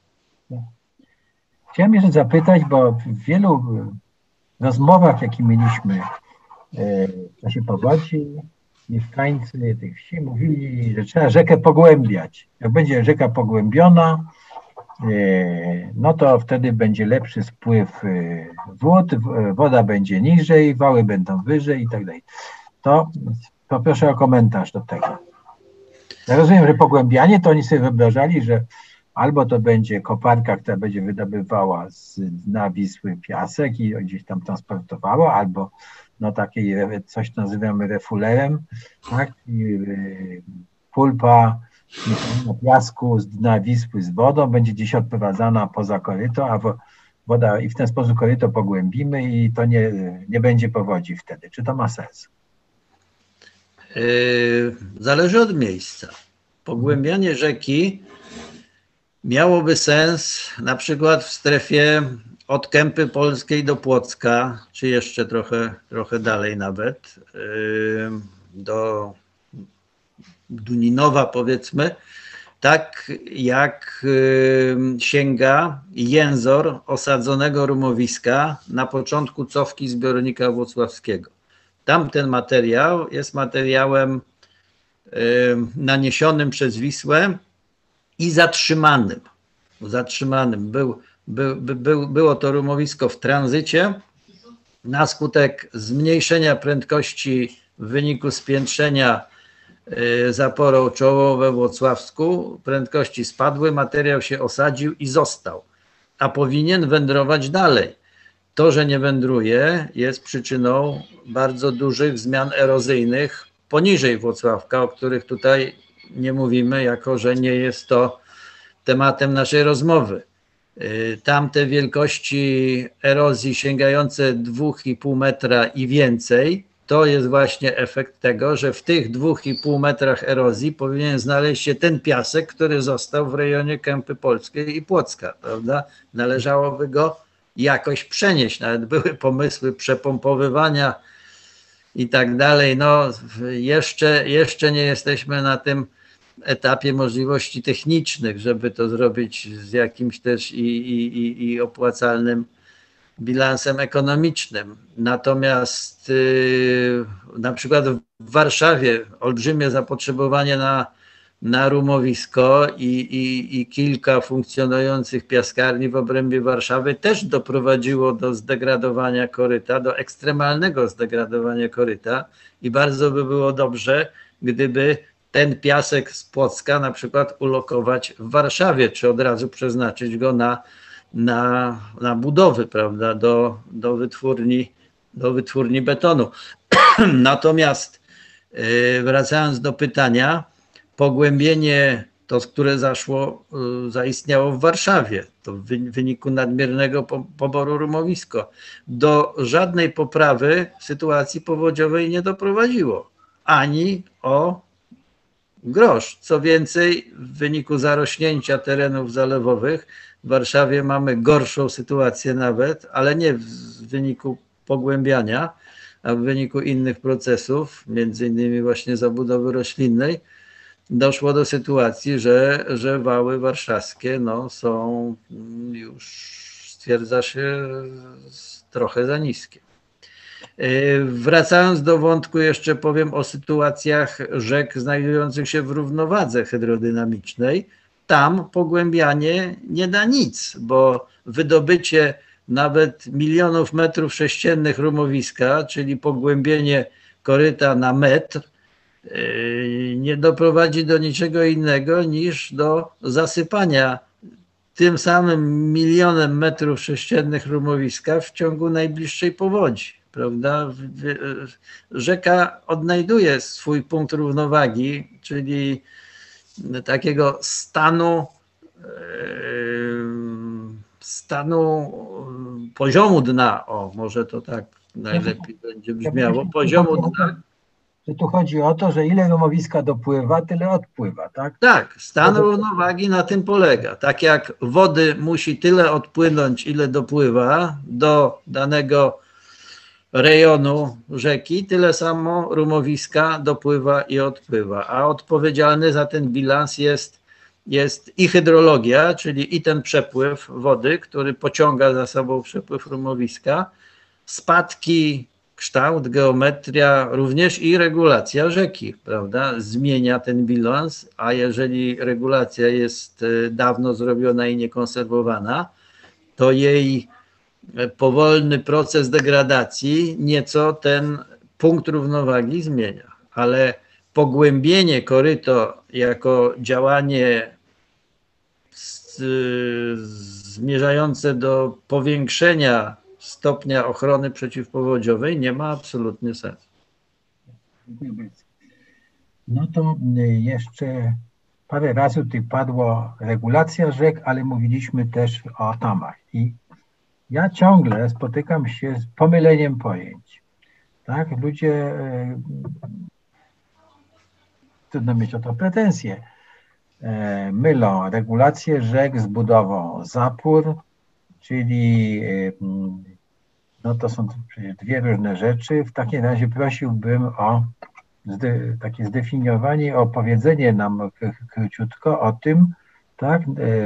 A: Chciałem jeszcze zapytać, bo w wielu rozmowach, jakie mieliśmy w czasie powodzi, mieszkańcy tych wsi mówili, że trzeba rzekę pogłębiać. Jak będzie rzeka pogłębiona, no to wtedy będzie lepszy spływ wód, woda będzie niżej, wały będą wyżej i tak dalej. To poproszę o komentarz do tego. Ja rozumiem, że pogłębianie to oni sobie wyobrażali, że albo to będzie koparka, która będzie wydobywała z dna Wisły piasek i gdzieś tam transportowała, albo no takie coś nazywamy refulerem, tak? I pulpa na piasku z dna Wisły z wodą będzie gdzieś odprowadzana poza koryto, a woda i w ten sposób koryto pogłębimy i to nie będzie powodzi wtedy. Czy to ma sens?
B: Zależy od miejsca. Pogłębianie rzeki miałoby sens na przykład w strefie od Kępy Polskiej do Płocka, czy jeszcze trochę dalej nawet, do Duninowa powiedzmy, tak jak sięga jęzor osadzonego rumowiska na początku cofki zbiornika włocławskiego. Tamten materiał jest materiałem naniesionym przez Wisłę i zatrzymanym. Było to rumowisko w tranzycie. Na skutek zmniejszenia prędkości w wyniku spiętrzenia zaporą czołową we Włocławsku, prędkości spadły, materiał się osadził i został, a powinien wędrować dalej. To, że nie wędruje, jest przyczyną bardzo dużych zmian erozyjnych poniżej Włocławka, o których tutaj nie mówimy, jako że nie jest to tematem naszej rozmowy. Tamte wielkości erozji sięgające 2,5 metra i więcej, to jest właśnie efekt tego, że w tych 2,5 metrach erozji powinien znaleźć się ten piasek, który został w rejonie Kępy Polskiej i Płocka, prawda? Należałoby go jakoś przenieść. Nawet były pomysły przepompowywania i tak dalej. No, jeszcze nie jesteśmy na tym etapie możliwości technicznych, żeby to zrobić z jakimś też i opłacalnym bilansem ekonomicznym. Natomiast na przykład w Warszawie olbrzymie zapotrzebowanie na rumowisko i kilka funkcjonujących piaskarni w obrębie Warszawy też doprowadziło do zdegradowania koryta, do ekstremalnego zdegradowania koryta i bardzo by było dobrze, gdyby ten piasek z Płocka na przykład ulokować w Warszawie, czy od razu przeznaczyć go na budowy, prawda, do wytwórni betonu. Natomiast wracając do pytania, pogłębienie, to które zaistniało w Warszawie, to w wyniku nadmiernego poboru rumowiska, do żadnej poprawy sytuacji powodziowej nie doprowadziło, ani o grosz. Co więcej, w wyniku zarośnięcia terenów zalewowych w Warszawie mamy gorszą sytuację nawet, ale nie w wyniku pogłębiania, a w wyniku innych procesów, między innymi właśnie zabudowy roślinnej, doszło do sytuacji, że wały warszawskie no, są już, stwierdza się, trochę za niskie. Wracając do wątku, jeszcze powiem o sytuacjach rzek znajdujących się w równowadze hydrodynamicznej. Tam pogłębianie nie da nic, bo wydobycie nawet milionów metrów sześciennych rumowiska, czyli pogłębienie koryta na metr, nie doprowadzi do niczego innego niż do zasypania tym samym milionem metrów sześciennych rumowiska w ciągu najbliższej powodzi, prawda? Rzeka odnajduje swój punkt równowagi, czyli takiego stanu poziomu dna, o może to tak najlepiej będzie brzmiało, poziomu dna.
A: Że tu chodzi o to, że ile rumowiska dopływa, tyle odpływa, tak?
B: Tak, stan równowagi na tym polega. Tak jak wody musi tyle odpłynąć, ile dopływa do danego rejonu rzeki, tyle samo rumowiska dopływa i odpływa. A odpowiedzialny za ten bilans jest i hydrologia, czyli i ten przepływ wody, który pociąga za sobą przepływ rumowiska, spadki, kształt, geometria, również i regulacja rzeki, prawda? Zmienia ten bilans, a jeżeli regulacja jest dawno zrobiona i niekonserwowana, to jej powolny proces degradacji nieco ten punkt równowagi zmienia. Ale pogłębienie koryto jako działanie zmierzające do powiększenia stopnia ochrony przeciwpowodziowej nie ma absolutnie sensu.
A: Dziękuję bardzo. No to jeszcze parę razy tutaj padło regulacja rzek, ale mówiliśmy też o tamach. I ja ciągle spotykam się z pomyleniem pojęć. Tak? Ludzie, trudno mieć o to pretensje, mylą regulację rzek z budową zapór, czyli no to są przecież dwie różne rzeczy. W takim razie prosiłbym o takie zdefiniowanie, opowiedzenie nam króciutko o tym, tak,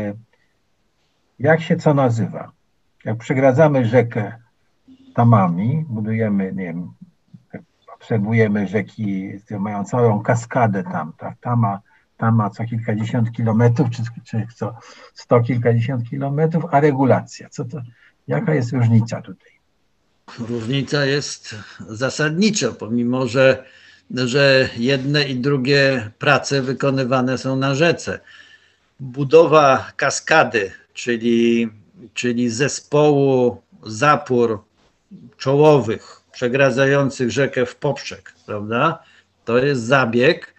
A: jak się co nazywa. Jak przegradzamy rzekę tamami, budujemy, nie wiem, obserwujemy rzeki, które mają całą kaskadę tam, tak, tama co kilkadziesiąt kilometrów, czy co 100 kilkadziesiąt kilometrów, a regulacja, co to, jaka jest różnica tutaj?
B: Różnica jest zasadnicza, pomimo że jedne i drugie prace wykonywane są na rzece. Budowa kaskady, czyli zespołu zapór czołowych przegradzających rzekę w poprzek, prawda? To jest zabieg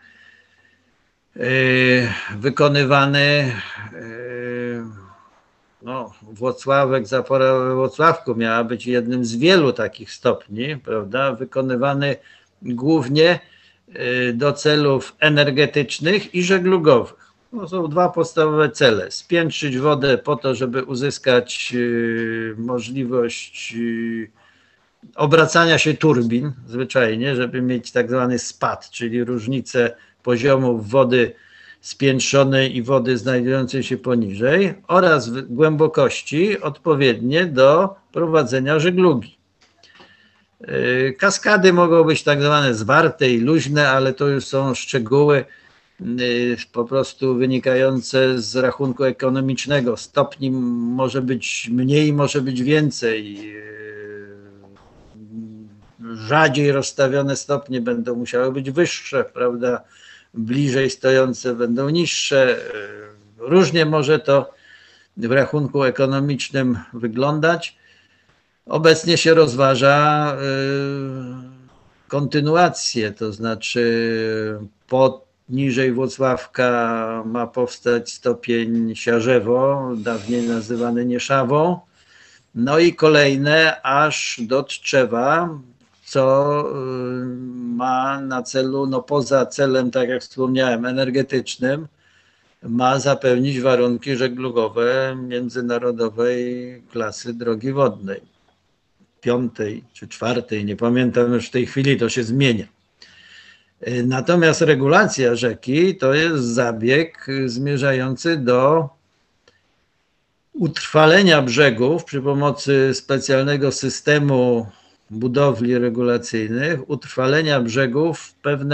B: wykonywany, no, Włocławek, zapora we Włocławku miała być jednym z wielu takich stopni, prawda? Wykonywany głównie do celów energetycznych i żeglugowych. No, są dwa podstawowe cele. Spiętrzyć wodę po to, żeby uzyskać możliwość obracania się turbin zwyczajnie, żeby mieć tak zwany spad, czyli różnicę poziomów wody spiętrzonej i wody znajdującej się poniżej oraz głębokości odpowiednie do prowadzenia żeglugi. Kaskady mogą być tak zwane zwarte i luźne, ale to już są szczegóły po prostu wynikające z rachunku ekonomicznego. Stopni może być mniej, może być więcej. Rzadziej rozstawione stopnie będą musiały być wyższe, prawda? Bliżej stojące będą niższe. Różnie może to w rachunku ekonomicznym wyglądać. Obecnie się rozważa kontynuację, to znaczy poniżej Włocławka ma powstać stopień Siarzewo, dawniej nazywany Nieszawą, no i kolejne aż do Tczewa, co ma na celu, no poza celem, tak jak wspomniałem, energetycznym, ma zapewnić warunki żeglugowe międzynarodowej klasy drogi wodnej. 5. czy 4., nie pamiętam już w tej chwili, to się zmienia. Natomiast regulacja rzeki to jest zabieg zmierzający do utrwalenia brzegów przy pomocy specjalnego systemu budowli regulacyjnych, utrwalenia brzegów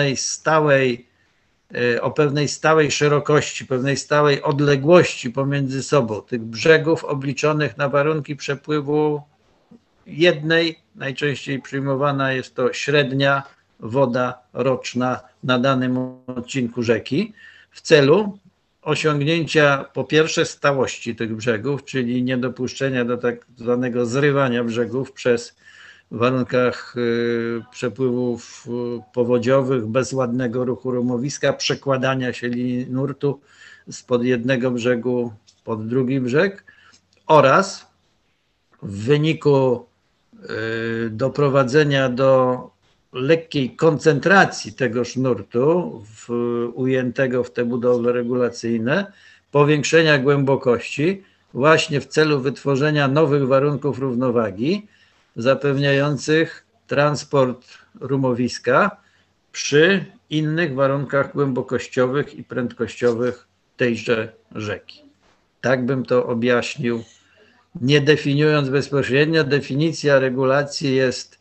B: o pewnej stałej szerokości, pewnej stałej odległości pomiędzy sobą, tych brzegów obliczonych na warunki przepływu jednej, najczęściej przyjmowana jest to średnia woda roczna na danym odcinku rzeki, w celu osiągnięcia po pierwsze stałości tych brzegów, czyli niedopuszczenia do tak zwanego zrywania brzegów przez w warunkach przepływów powodziowych, bez ładnego ruchu rumowiska, przekładania się linii nurtu spod jednego brzegu pod drugi brzeg oraz w wyniku doprowadzenia do lekkiej koncentracji tegoż nurtu ujętego w te budowle regulacyjne, powiększenia głębokości właśnie w celu wytworzenia nowych warunków równowagi zapewniających transport rumowiska przy innych warunkach głębokościowych i prędkościowych tejże rzeki. Tak bym to objaśnił, nie definiując bezpośrednio. Definicja regulacji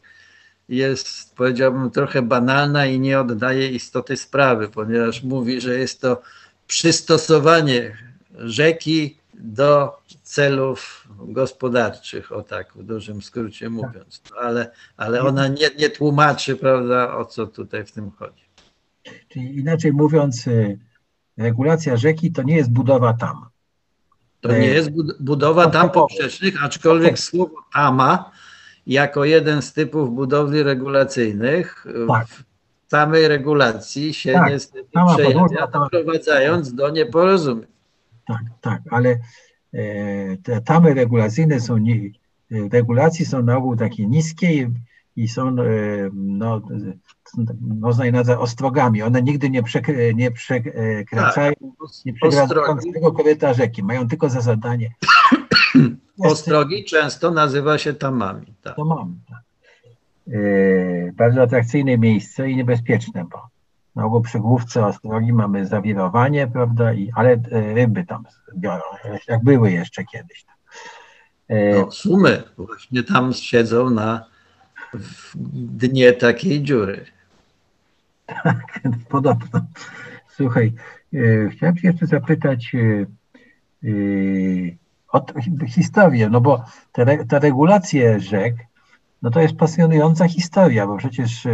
B: jest, powiedziałbym, trochę banalna i nie oddaje istoty sprawy, ponieważ mówi, że jest to przystosowanie rzeki do celów gospodarczych, o tak w dużym skrócie mówiąc, ale ona nie tłumaczy, prawda, o co tutaj w tym chodzi.
A: Czyli inaczej mówiąc, regulacja rzeki to nie jest budowa tam.
B: To nie jest budowa tam poprzecznych, aczkolwiek słowo tama jako jeden z typów budowli regulacyjnych w samej regulacji się niestety przejawia, doprowadzając do nieporozumień.
A: Tak, ale te tamy regulacyjne regulacji są na ogół takie niskie i są, no, można je nazwać ostrogami. One nigdy nie przekraczają tego koryta rzeki. Mają tylko za zadanie.
B: Ostrogi często nazywa się tamami. Tak.
A: Tamami, tak. Bardzo atrakcyjne miejsce i niebezpieczne, bo na ogół przy główce ostrogi mamy zawirowanie, prawda, ale ryby tam biorą, jak były jeszcze kiedyś.
B: No, sumy właśnie tam siedzą w dnie takiej dziury.
A: Tak, podobno. Słuchaj, chciałem się jeszcze zapytać o historię, no bo te regulacje rzek, no to jest pasjonująca historia, bo przecież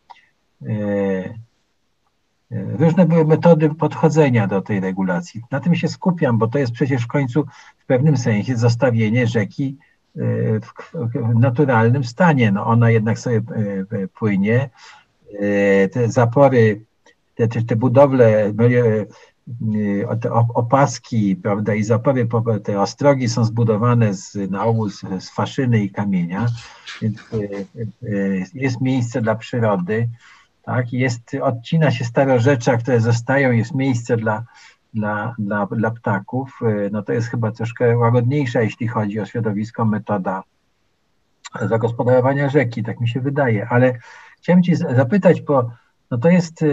A: różne były metody podchodzenia do tej regulacji. Na tym się skupiam, bo to jest przecież w końcu w pewnym sensie zostawienie rzeki w naturalnym stanie. No ona jednak sobie płynie. Te zapory, te budowle, te opaski, prawda, i zapory, te ostrogi są zbudowane na ogół z faszyny i kamienia, więc jest miejsce dla przyrody. Tak, odcina się starorzecza, które zostają, jest miejsce dla ptaków, no to jest chyba troszkę łagodniejsza, jeśli chodzi o środowisko, metoda zagospodarowania rzeki, tak mi się wydaje. Ale chciałem Cię zapytać, bo no to jest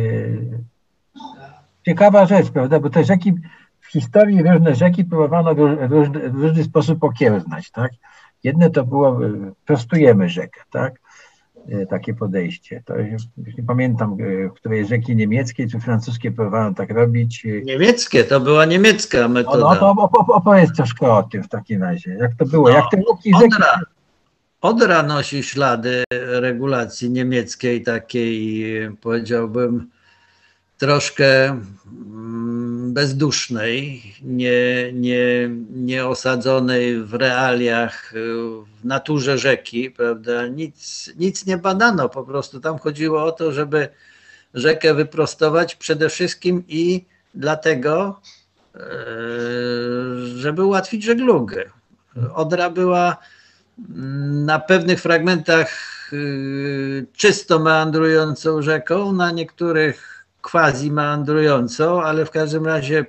A: ciekawa rzecz, prawda? Bo te rzeki, w historii różne rzeki próbowano w różny sposób okiełznać, tak? Jedne to było, prostujemy rzekę, tak? Takie podejście. To już nie pamiętam, w której rzeki niemieckiej czy francuskie próbowano tak robić.
B: Niemieckie, to była niemiecka metoda.
A: No to opowiedz troszkę o tym w takim razie. Jak to było? Jak te rzeki...
B: Odra nosi ślady regulacji niemieckiej, takiej, powiedziałbym, troszkę bezdusznej, nie osadzonej w realiach, w naturze rzeki, prawda? Nic nie badano, po prostu tam chodziło o to, żeby rzekę wyprostować przede wszystkim i dlatego, żeby ułatwić żeglugę. Odra była na pewnych fragmentach czysto meandrującą rzeką, na niektórych quasi meandrującą, ale w każdym razie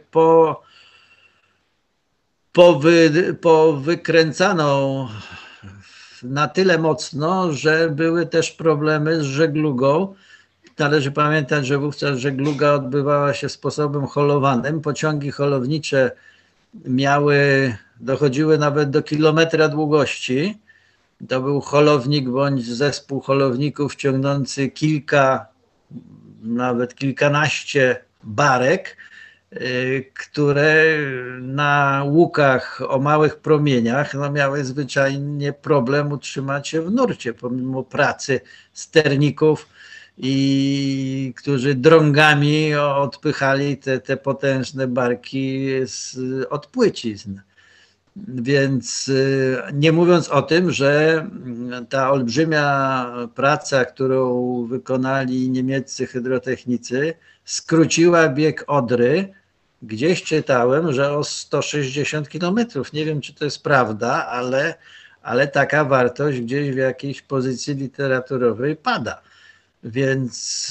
B: wykręcaną na tyle mocno, że były też problemy z żeglugą. Należy pamiętać, że wówczas żegluga odbywała się sposobem holowanym. Pociągi holownicze dochodziły nawet do kilometra długości. To był holownik bądź zespół holowników ciągnący nawet kilkanaście barek, które na łukach o małych promieniach miały zwyczajnie problem utrzymać się w nurcie, pomimo pracy sterników, którzy drągami odpychali te potężne barki od płycizn. Więc nie mówiąc o tym, że ta olbrzymia praca, którą wykonali niemieccy hydrotechnicy, skróciła bieg Odry. Gdzieś czytałem, że o 160 km. Nie wiem, czy to jest prawda, ale taka wartość gdzieś w jakiejś pozycji literaturowej pada. Więc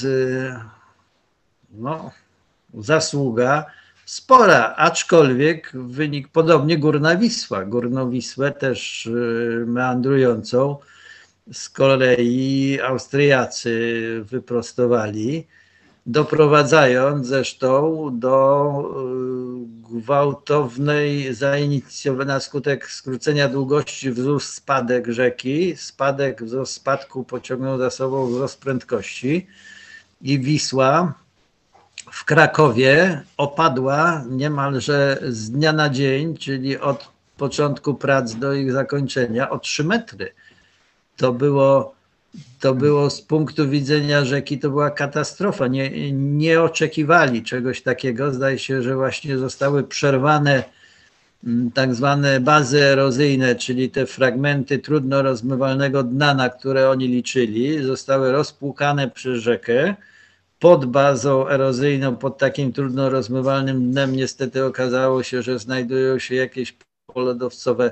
B: no, zasługa spora, aczkolwiek wynik podobnie Górna Wisła. Górną Wisłę też meandrującą z kolei Austriacy wyprostowali, doprowadzając zresztą do gwałtownej, na skutek skrócenia długości wzrósł spadek rzeki. Wzrost spadku pociągnął za sobą wzrost prędkości i Wisła w Krakowie opadła niemalże z dnia na dzień, czyli od początku prac do ich zakończenia, o 3 metry. To było z punktu widzenia rzeki, to była katastrofa. Nie oczekiwali czegoś takiego. Zdaje się, że właśnie zostały przerwane tak zwane bazy erozyjne, czyli te fragmenty trudno rozmywalnego dna, na które oni liczyli, zostały rozpłukane przez rzekę. Pod bazą erozyjną, pod takim trudno rozmywalnym dnem niestety okazało się, że znajdują się jakieś polodowcowe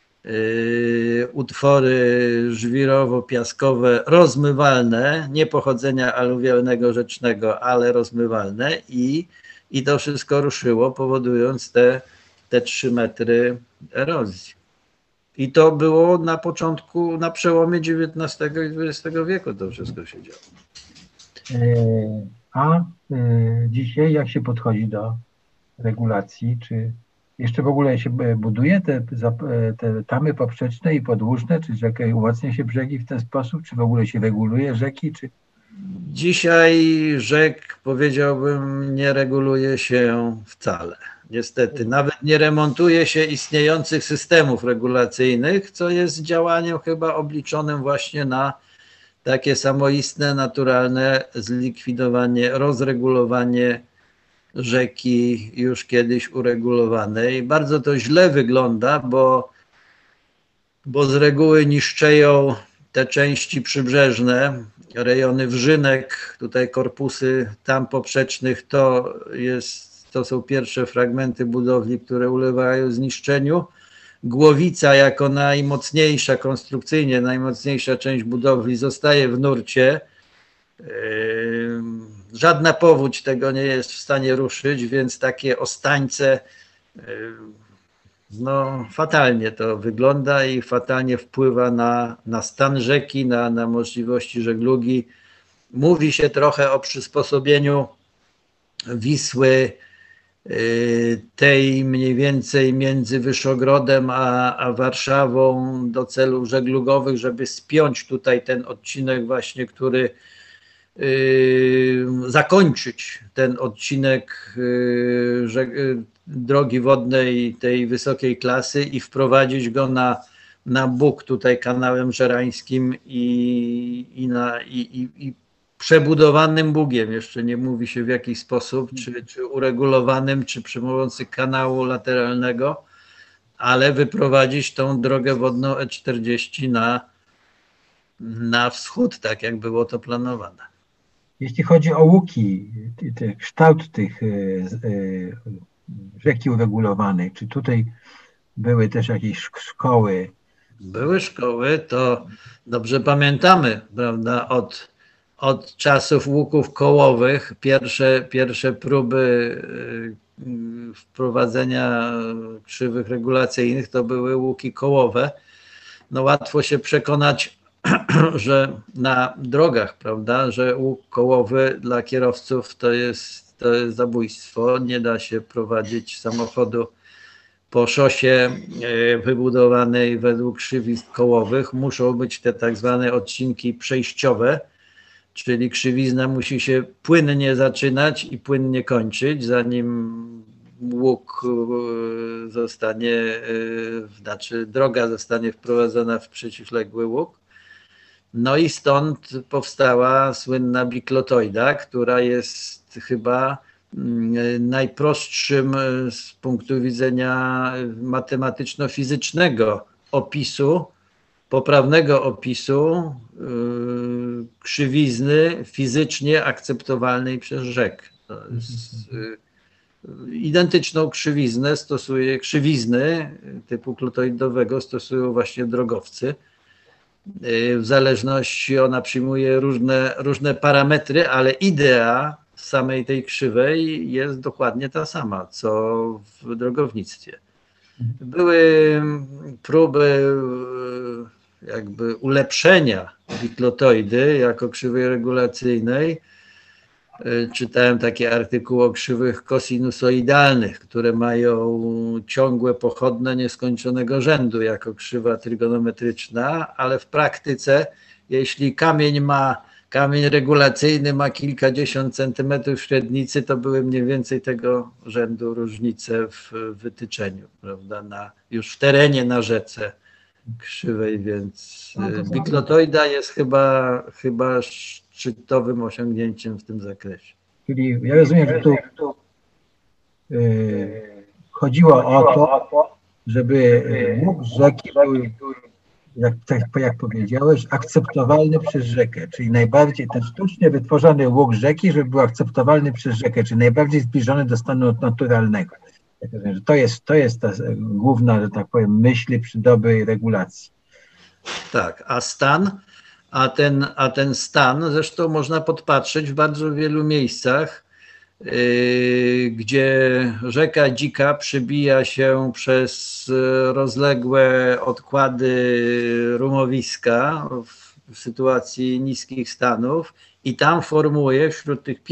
B: utwory żwirowo-piaskowe rozmywalne, nie pochodzenia aluwialnego rzecznego, ale rozmywalne i to wszystko ruszyło, powodując te 3 metry erozji. I to było na początku, na przełomie XIX i XX wieku to wszystko się działo.
A: A dzisiaj jak się podchodzi do regulacji? Czy jeszcze w ogóle się buduje te tamy poprzeczne i podłużne? Czy rzekę umacnia się brzegi w ten sposób? Czy w ogóle się reguluje rzeki? Czy...
B: Dzisiaj rzek, powiedziałbym, nie reguluje się wcale. Niestety, nawet nie remontuje się istniejących systemów regulacyjnych, co jest działaniem chyba obliczonym właśnie na takie samoistne, naturalne zlikwidowanie, rozregulowanie rzeki już kiedyś uregulowanej. Bardzo to źle wygląda, bo z reguły niszczeją te części przybrzeżne, rejony wrzynek, tutaj korpusy tam poprzecznych, to są pierwsze fragmenty budowli, które ulegają zniszczeniu. Głowica jako najmocniejsza, konstrukcyjnie najmocniejsza część budowli zostaje w nurcie. żadna powódź tego nie jest w stanie ruszyć, więc takie ostańce, no fatalnie to wygląda i fatalnie wpływa na stan rzeki, na możliwości żeglugi. Mówi się trochę o przysposobieniu Wisły tej mniej więcej między Wyszogrodem a Warszawą do celów żeglugowych, żeby spiąć tutaj ten odcinek właśnie, który zakończyć ten odcinek drogi wodnej tej wysokiej klasy i wprowadzić go na Bug tutaj kanałem żerańskim i przebudowanym Bugiem, jeszcze nie mówi się w jaki sposób, czy uregulowanym, czy przy pomocy kanału lateralnego, ale wyprowadzić tą drogę wodną E40 na wschód, tak jak było to planowane.
A: Jeśli chodzi o łuki, kształt tych rzeki uregulowanej, czy tutaj były też jakieś szkoły?
B: Były szkoły, to dobrze pamiętamy, prawda, od czasów łuków kołowych, pierwsze próby wprowadzenia krzywych regulacyjnych to były łuki kołowe. No łatwo się przekonać, że na drogach, prawda, że łuk kołowy dla kierowców to jest zabójstwo. Nie da się prowadzić samochodu po szosie wybudowanej według krzywisk kołowych. Muszą być te tak zwane odcinki przejściowe, czyli krzywizna musi się płynnie zaczynać i płynnie kończyć, zanim łuk zostanie, znaczy droga zostanie wprowadzona w przeciwległy łuk. No i stąd powstała słynna biklotoida, która jest chyba najprostszym z punktu widzenia matematyczno-fizycznego opisu, poprawnego opisu krzywizny fizycznie akceptowalnej przez rzek. To jest, identyczną krzywizny typu klotoidowego stosują właśnie drogowcy. W zależności ona przyjmuje różne parametry, ale idea samej tej krzywej jest dokładnie ta sama, co w drogownictwie. Były próby jakby ulepszenia biklotoidy jako krzywej regulacyjnej. Czytałem takie artykuły o krzywych kosinusoidalnych, które mają ciągłe pochodne nieskończonego rzędu jako krzywa trygonometryczna, ale w praktyce, jeśli kamień regulacyjny ma kilkadziesiąt centymetrów średnicy, to były mniej więcej tego rzędu różnice w wytyczeniu, prawda, już w terenie na rzece krzywej, więc biklotoida jest chyba szczytowym osiągnięciem w tym zakresie.
A: Czyli ja rozumiem, że tu chodziło o to, żeby łuk rzeki był, jak powiedziałeś, akceptowalny przez rzekę, czyli najbardziej ten sztucznie wytworzony łuk rzeki, żeby był akceptowalny przez rzekę, czyli najbardziej zbliżony do stanu naturalnego. To jest ta główna, że tak powiem, myśl przy dobrej regulacji.
B: Tak, a ten stan zresztą można podpatrzeć w bardzo wielu miejscach, gdzie rzeka Dzika przebija się przez rozległe odkłady rumowiska w sytuacji niskich stanów i tam formuje wśród tych